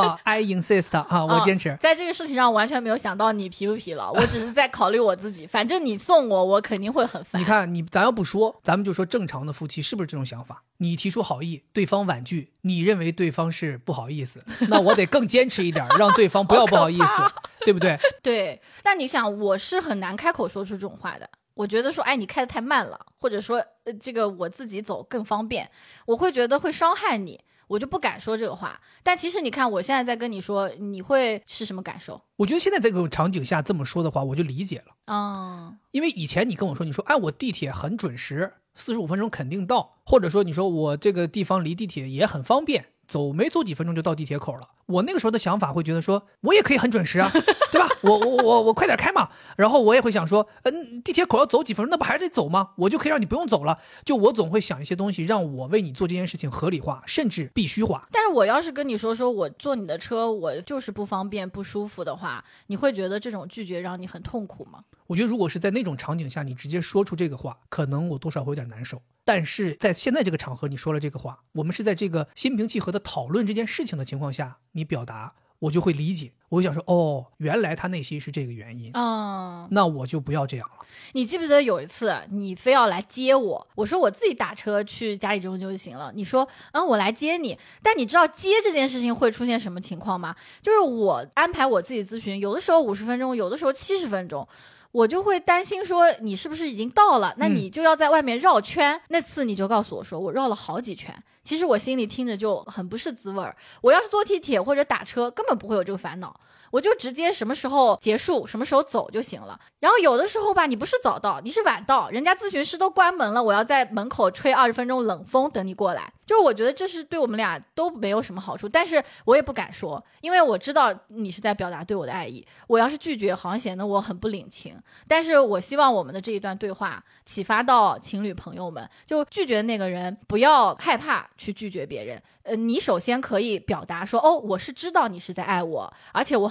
I insist 我坚持。 在这个事情上完全没有想到你疲不疲劳，我只是在考虑我自己。反正你送我肯定会很烦。 你看咱要不说，咱们就说正常的夫妻是不是这种想法？你提出好意，对方婉拒，你认为对方是不好意思，那我得更坚持一点让对方不要不好意思对不对？ 对。但你想，我是很难开口说出这种话的。我觉得说，哎，你开得太慢了，或者说这个我自己走更方便，我会觉得会伤害你，我就不敢说这个话。但其实你看我现在在跟你说，你会是什么感受？ 我觉得现在这个场景下这么说的话我就理解了因为以前你跟我说，你说哎，我地铁很准时，45分钟肯定到，或者说你说我这个地方离地铁也很方便，没走几分钟就到地铁口了。我那个时候的想法会觉得说，我也可以很准时对吧？我快点开嘛。然后我也会想说，地铁口要走几分钟，那不还得走吗？我就可以让你不用走了。就我总会想一些东西，让我为你做这件事情合理化，甚至必须化。 但是我要是跟你说我坐你的车，我就是不方便不舒服的话，你会觉得这种拒绝让你很痛苦吗？ 我觉得如果是在那种场景下，你直接说出这个话，可能我多少会有点难受。但是在现在这个场合，你说了这个话，我们是在这个心平气和的讨论这件事情的情况下，你表达，我就会理解。我会想说，原来他内心是这个原因那我就不要这样了。 你记不记得有一次你非要来接我，我说我自己打车去嘉里中心就行了，你说我来接你。但你知道接这件事情会出现什么情况吗？就是我安排我自己咨询，有的时候50分钟，有的时候70分钟，我就会担心说你是不是已经到了，那你就要在外面绕圈。那次你就告诉我说我绕了好几圈，其实我心里听着就很不是滋味儿。我要是坐地铁或者打车根本不会有这个烦恼，我就直接什么时候结束什么时候走就行了。然后有的时候吧，你不是早到你是晚到，人家咨询师都关门了，我要在门口吹20分钟冷风等你过来。就是我觉得这是对我们俩都没有什么好处，但是我也不敢说，因为我知道你是在表达对我的爱意，我要是拒绝好像显得我很不领情。但是我希望我们的这一段对话启发到情侣朋友们，就拒绝那个人不要害怕去拒绝别人。你首先可以表达说，我是知道你是在爱我，而且我很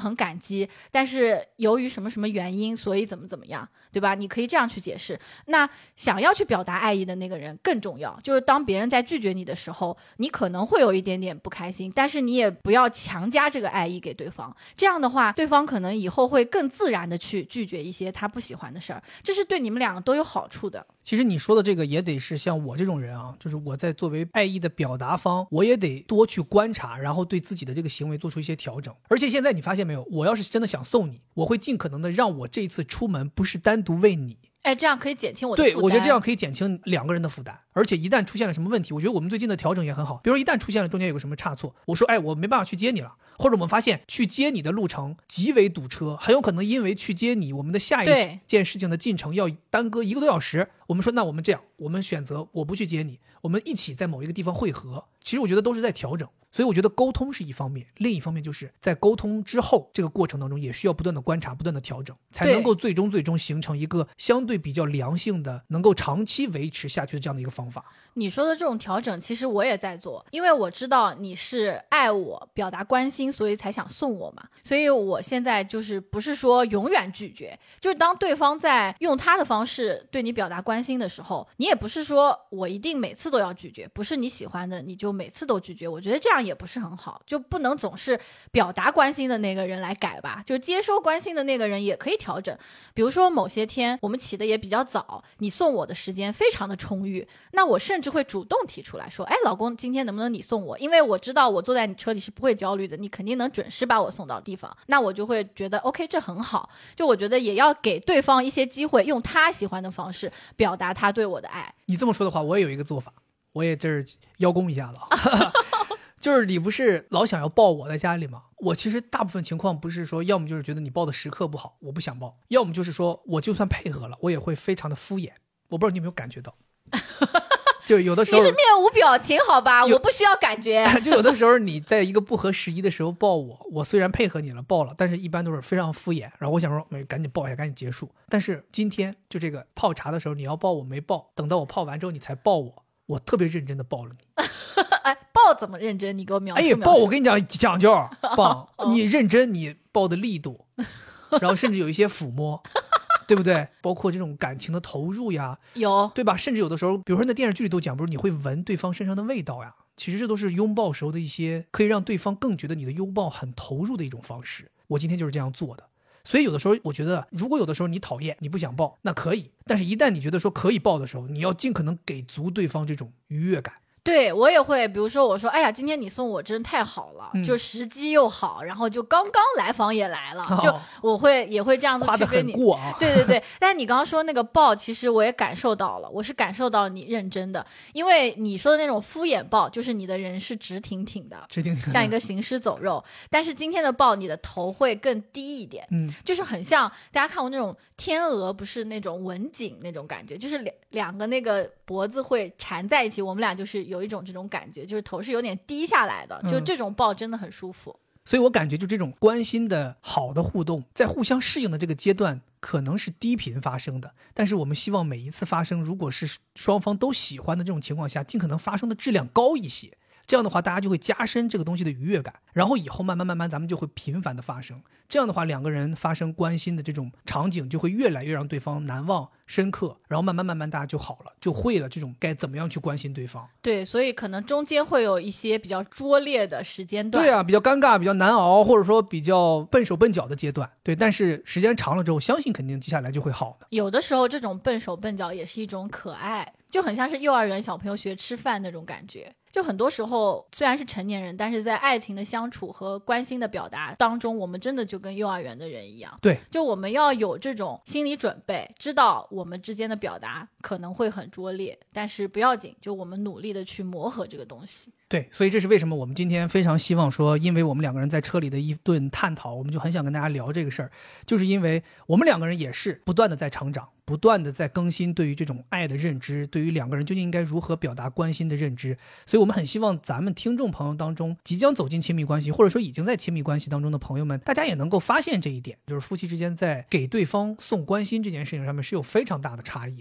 很感激，但是由于什么什么原因，所以怎么样，对吧？你可以这样去解释。那想要去表达爱意的那个人更重要，就是当别人在拒绝你的时候，你可能会有一点点不开心，但是你也不要强加这个爱意给对方，这样的话对方可能以后会更自然的去拒绝一些他不喜欢的事儿，这是对你们两个都有好处的。 其实你说的这个也得是像我这种人啊，就是我在作为爱意的表达方，我也得多去观察，然后对自己的这个行为做出一些调整。而且现在你发现没有，我要是真的想送你，我会尽可能的让我这一次出门不是单独为你， 这样可以减轻我的负担。 对，我觉得这样可以减轻两个人的负担。而且一旦出现了什么问题，我觉得我们最近的调整也很好。比如一旦出现了中间有个什么差错，我说我没办法去接你了，或者我们发现去接你的路程极为堵车，很有可能因为去接你，我们的下一件事情的进程要耽搁1个多小时。我们说那我们这样，我们选择我不去接你，我们一起在某一个地方汇合。其实我觉得都是在调整。所以我觉得沟通是一方面，另一方面就是在沟通之后这个过程当中也需要不断的观察，不断的调整，才能够最终形成一个相对比较良性的能够长期维持下去的这样的一个方法。 你说的这种调整其实我也在做，因为我知道你是爱我表达关心，所以才想送我嘛。所以我现在就是不是说永远拒绝，就是当对方在用他的方式对你表达关心的时候，你也不是说我一定每次都要拒绝，不是你喜欢的你就每次都拒绝，我觉得这样也不是很好，就不能总是表达关心的那个人来改吧，就接收关心的那个人也可以调整。比如说某些天我们起的也比较早，你送我的时间非常的充裕，那我甚至会主动提出来说，老公今天能不能你送我，因为我知道我坐在你车里是不会焦虑的，你肯定能准时把我送到地方，那我就会觉得 OK 这很好。就我觉得也要给对方一些机会，用他喜欢的方式表达他对我的爱。 你这么说的话，我也有一个做法，我也这儿邀功一下子就是你不是老想要抱我在家里吗？我其实大部分情况不是说，要么就是觉得你抱的时刻不好，我不想抱，要么就是说我就算配合了，我也会非常的敷衍。我不知道你有没有感觉到就有的时候你是面无表情好吧，我不需要感觉就有的时候你在一个不合时宜的时候抱我虽然配合你了抱了，但是一般都是非常敷衍，然后我想说赶紧抱一下赶紧结束。但是今天就这个泡茶的时候你要抱我没抱，等到我泡完之后你才抱我特别认真的抱了你抱怎么认真？你给我描述描述。 抱我跟你讲究棒你认真，你抱的力度然后甚至有一些抚摸对不对？包括这种感情的投入呀， 有对吧？甚至有的时候比如说在电视剧里都讲，不是你会闻对方身上的味道呀，其实这都是拥抱时候的一些可以让对方更觉得你的拥抱很投入的一种方式。我今天就是这样做的。所以有的时候我觉得，如果有的时候你讨厌你不想抱那可以，但是一旦你觉得说可以抱的时候，你要尽可能给足对方这种愉悦感。 对，我也会，比如说我说今天你送我真太好了，就时机又好，然后就刚刚来访也来了，就我也会这样子去跟你夸得很过啊。 对对对，但是你刚刚说那个抱，其实我也感受到了，我是感受到你认真的，因为你说的那种敷衍抱，就是你的人是直挺挺的，像一个行尸走肉，但是今天的抱，你的头会更低一点，就是很像大家看过那种天鹅，不是那种吻颈那种感觉，就是两个那个脖子会缠在一起，我们俩就是有一种这种感觉，就是头是有点低下来的，就这种抱真的很舒服。 所以我感觉就这种关心的好的互动，在互相适应的这个阶段可能是低频发生的，但是我们希望每一次发生，如果是双方都喜欢的这种情况下，尽可能发生的质量高一些，这样的话大家就会加深这个东西的愉悦感，然后以后慢慢咱们就会频繁的发生，这样的话两个人发生关心的这种场景就会越来越让对方难忘深刻，然后慢慢大家就好了，就会了这种该怎么样去关心对方。 对，所以可能中间会有一些比较拙劣的时间段， 对啊，比较尴尬比较难熬，或者说比较笨手笨脚的阶段，对，但是时间长了之后相信肯定接下来就会好的。 有的时候这种笨手笨脚也是一种可爱，就很像是幼儿园小朋友学吃饭那种感觉，就很多时候虽然是成年人，但是在爱情的相处和关心的表达当中，我们真的就跟幼儿园的人一样。 对， 就我们要有这种心理准备，知道我们之间的表达可能会很拙劣，但是不要紧，就我们努力的去磨合这个东西。 对，所以这是为什么我们今天非常希望说，因为我们两个人在车里的一顿探讨，我们就很想跟大家聊这个事儿，就是因为我们两个人也是不断的在成长，不断的在更新对于这种爱的认知，对于两个人究竟应该如何表达关心的认知。所以我们很希望咱们听众朋友当中即将走进亲密关系，或者说已经在亲密关系当中的朋友们，大家也能够发现这一点，就是夫妻之间在给对方送关心这件事情上面是有非常大的差异的。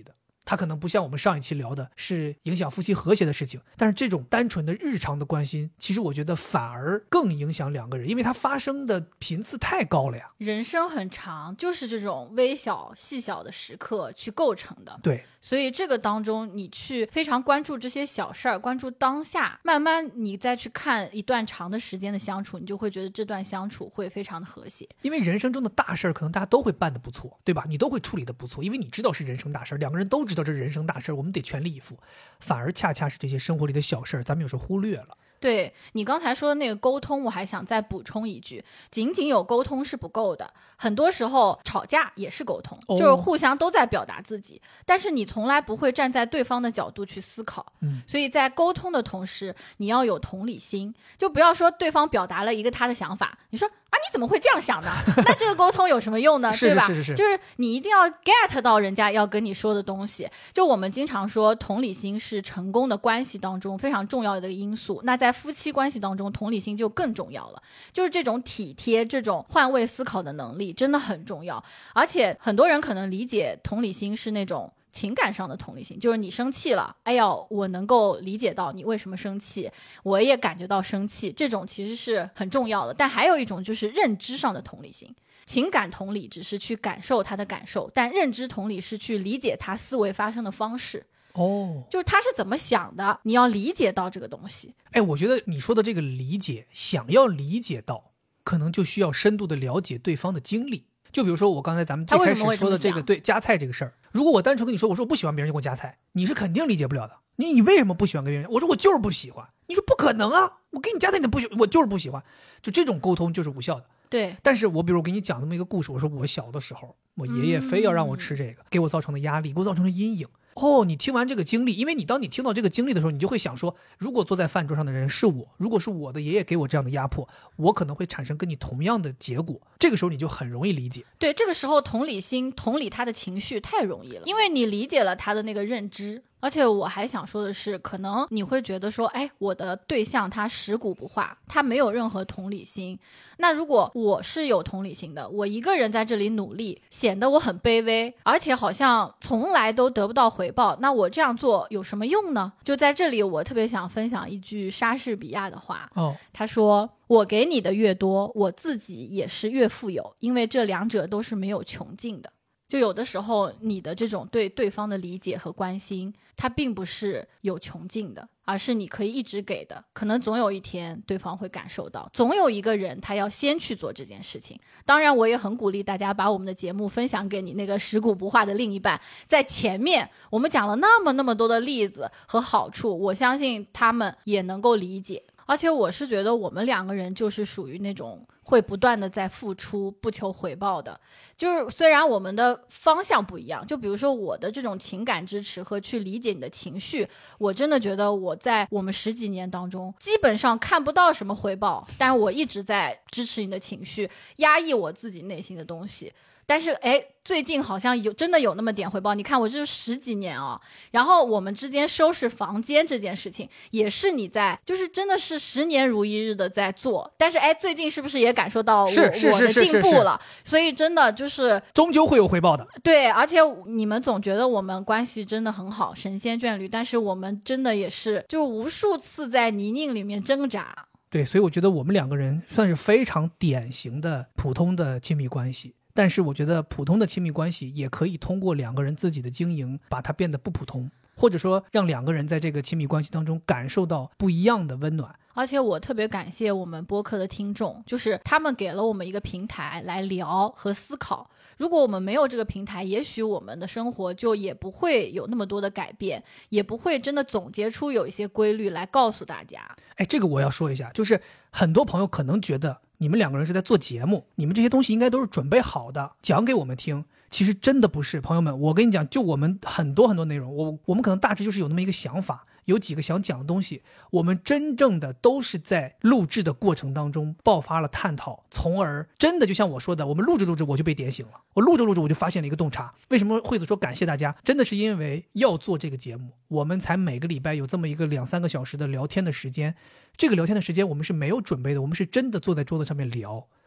它可能不像我们上一期聊的是影响夫妻和谐的事情，但是这种单纯的日常的关心，其实我觉得反而更影响两个人，因为它发生的频次太高了呀。 人生很长，就是这种微小细小的时刻去构成的。 对， 所以这个当中你去非常关注这些小事儿，关注当下，慢慢你再去看一段长的时间的相处，你就会觉得这段相处会非常的和谐。 因为人生中的大事儿可能大家都会办得不错，对吧？你都会处理得不错，因为你知道是人生大事儿，两个人都知道这是人生大事儿，我们得全力以赴。反而恰恰是这些生活里的小事儿，咱们有时候忽略了。 对，你刚才说的那个沟通，我还想再补充一句，仅仅有沟通是不够的，很多时候吵架也是沟通，就是互相都在表达自己，但是你从来不会站在对方的角度去思考。所以在沟通的同时，你要有同理心，就不要说对方表达了一个他的想法，你说啊你怎么会这样想呢？那这个沟通有什么用呢？对吧？就是你一定要 get 到人家要跟你说的东西。就我们经常说，同理心是成功的关系当中非常重要的一个因素。那在夫妻关系当中，同理心就更重要了。就是这种体贴、这种换位思考的能力真的很重要。而且很多人可能理解同理心是那种情感上的同理心，就是你生气了，哎呀，我能够理解到你为什么生气，我也感觉到生气，这种其实是很重要的。但还有一种就是认知上的同理心，情感同理只是去感受他的感受，但认知同理是去理解他思维发生的方式。就是他是怎么想的，你要理解到这个东西。 我觉得你说的这个理解，想要理解到，可能就需要深度的了解对方的经历。就比如说我刚才咱们最开始说的这个，对夹菜这个事儿，如果我单纯跟你说，我说我不喜欢别人就给我夹菜，你是肯定理解不了的。你为什么不喜欢跟别人？我说我就是不喜欢。你说不可能啊，我给你夹菜你不喜欢，我就是不喜欢。就这种沟通就是无效的。 对， 但是我比如给你讲这么一个故事，我说我小的时候，我爷爷非要让我吃这个，给我造成的压力，给我造成的阴影。你听完这个经历，因为当你听到这个经历的时候，你就会想说，如果坐在饭桌上的人是我，如果是我的爷爷给我这样的压迫，我可能会产生跟你同样的结果。这个时候你就很容易理解。 对，这个时候同理心、同理他的情绪太容易了，因为你理解了他的那个认知。而且我还想说的是，可能你会觉得说，我的对象他食古不化，他没有任何同理心。那如果我是有同理心的，我一个人在这里努力，显得我很卑微，而且好像从来都得不到回报，那我这样做有什么用呢？就在这里，我特别想分享一句莎士比亚的话。他说，我给你的越多，我自己也是越富有，因为这两者都是没有穷尽的。就有的时候你的这种对对方的理解和关心，它并不是有穷尽的，而是你可以一直给的。可能总有一天对方会感受到，总有一个人他要先去做这件事情。当然我也很鼓励大家把我们的节目分享给你那个食古不化的另一半，在前面我们讲了那么多的例子和好处，我相信他们也能够理解。而且我是觉得我们两个人就是属于那种会不断的在付出不求回报的。就是虽然我们的方向不一样，就比如说我的这种情感支持和去理解你的情绪，我真的觉得我在我们10几年当中基本上看不到什么回报，但我一直在支持你的情绪，压抑我自己内心的东西。但是最近好像真的有那么点回报。你看我这10几年然后我们之间收拾房间这件事情也是你在，就是真的是10年如一日的在做。但是最近是不是也感受到我的进步了？所以真的就是终究会有回报的。 对，而且你们总觉得我们关系真的很好，神仙眷侣，但是我们真的也是就无数次在泥泞里面挣扎。 对，所以我觉得我们两个人算是非常典型的普通的亲密关系。但是我觉得普通的亲密关系也可以通过两个人自己的经营把它变得不普通，或者说让两个人在这个亲密关系当中感受到不一样的温暖。 而且我特别感谢我们播客的听众，就是他们给了我们一个平台来聊和思考。如果我们没有这个平台，也许我们的生活就也不会有那么多的改变，也不会真的总结出有一些规律来告诉大家。 这个我要说一下，就是很多朋友可能觉得你们两个人是在做节目，你们这些东西应该都是准备好的讲给我们听，其实真的不是。朋友们，我跟你讲，就我们很多内容，我们可能大致就是有那么一个想法，有几个想讲的东西，我们真正的都是在录制的过程当中爆发了探讨，从而真的就像我说的，我们录着我就被点醒了，我录着我就发现了一个洞察。为什么惠子说感谢大家，真的是因为要做这个节目，我们才每个礼拜有这么一个2-3个小时的聊天的时间。这个聊天的时间我们是没有准备的，我们是真的坐在桌子上面聊，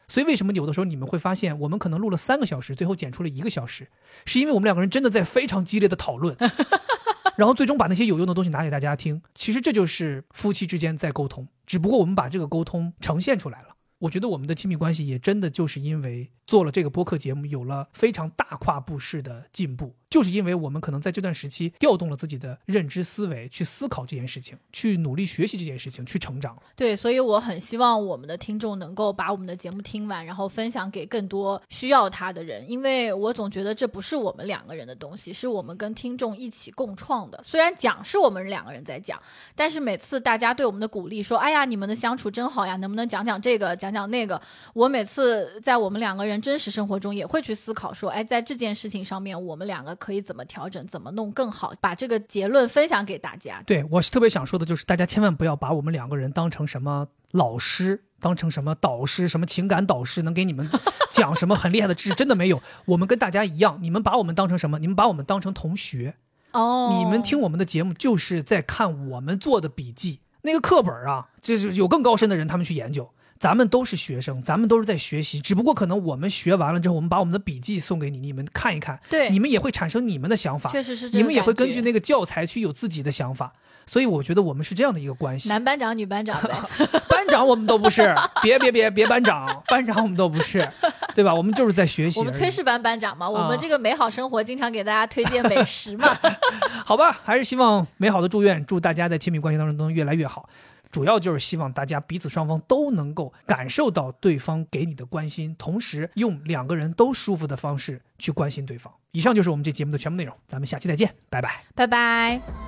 所以为什么有的时候你们会发现我们可能录了3个小时，最后剪出了1个小时，是因为我们2个人真的在非常激烈的讨论然后最终把那些有用的东西拿给大家听。其实这就是夫妻之间在沟通，只不过我们把这个沟通呈现出来了。我觉得我们的亲密关系也真的就是因为做了这个播客节目，有了非常大跨步式的进步，就是因为我们可能在这段时期调动了自己的认知思维，去思考这件事情，去努力学习这件事情，去成长。 对，所以我很希望我们的听众能够把我们的节目听完，然后分享给更多需要它的人，因为我总觉得这不是我们2个人的东西，是我们跟听众一起共创的。虽然讲是我们2个人在讲，但是每次大家对我们的鼓励说，哎呀，你们的相处真好呀，能不能讲讲这个讲讲那个，我每次在我们2个人真实生活中也会去思考说，哎，在这件事情上面我们2个可以怎么调整，怎么弄更好，把这个结论分享给大家。 对，我是特别想说的就是大家千万不要把我们2个人当成什么老师，当成什么导师，什么情感导师，能给你们讲什么很厉害的知识，真的没有。我们跟大家一样，你们把我们当成什么？你们把我们当成同学。你们听我们的节目就是在看我们做的笔记，那个课本啊，就是有更高深的人他们去研究，咱们都是学生，咱们都是在学习，只不过可能我们学完了之后，我们把我们的笔记送给你，你们看一看， 对， 你们也会产生你们的想法， 确实是这个感觉， 你们也会根据那个教材去有自己的想法，所以我觉得我们是这样的一个关系。 男班长女班长呗班长我们都不是，别班长，班长我们都不是，对吧？我们就是在学习。 我们炊事班班长嘛，我们这个美好生活经常给大家推荐美食嘛。 好吧，还是希望美好的祝愿，祝大家在亲密关系当中都能越来越好。主要就是希望大家彼此双方都能够感受到对方给你的关心，同时用2个人都舒服的方式去关心对方。以上就是我们这节目的全部内容，咱们下期再见，拜拜， 拜拜。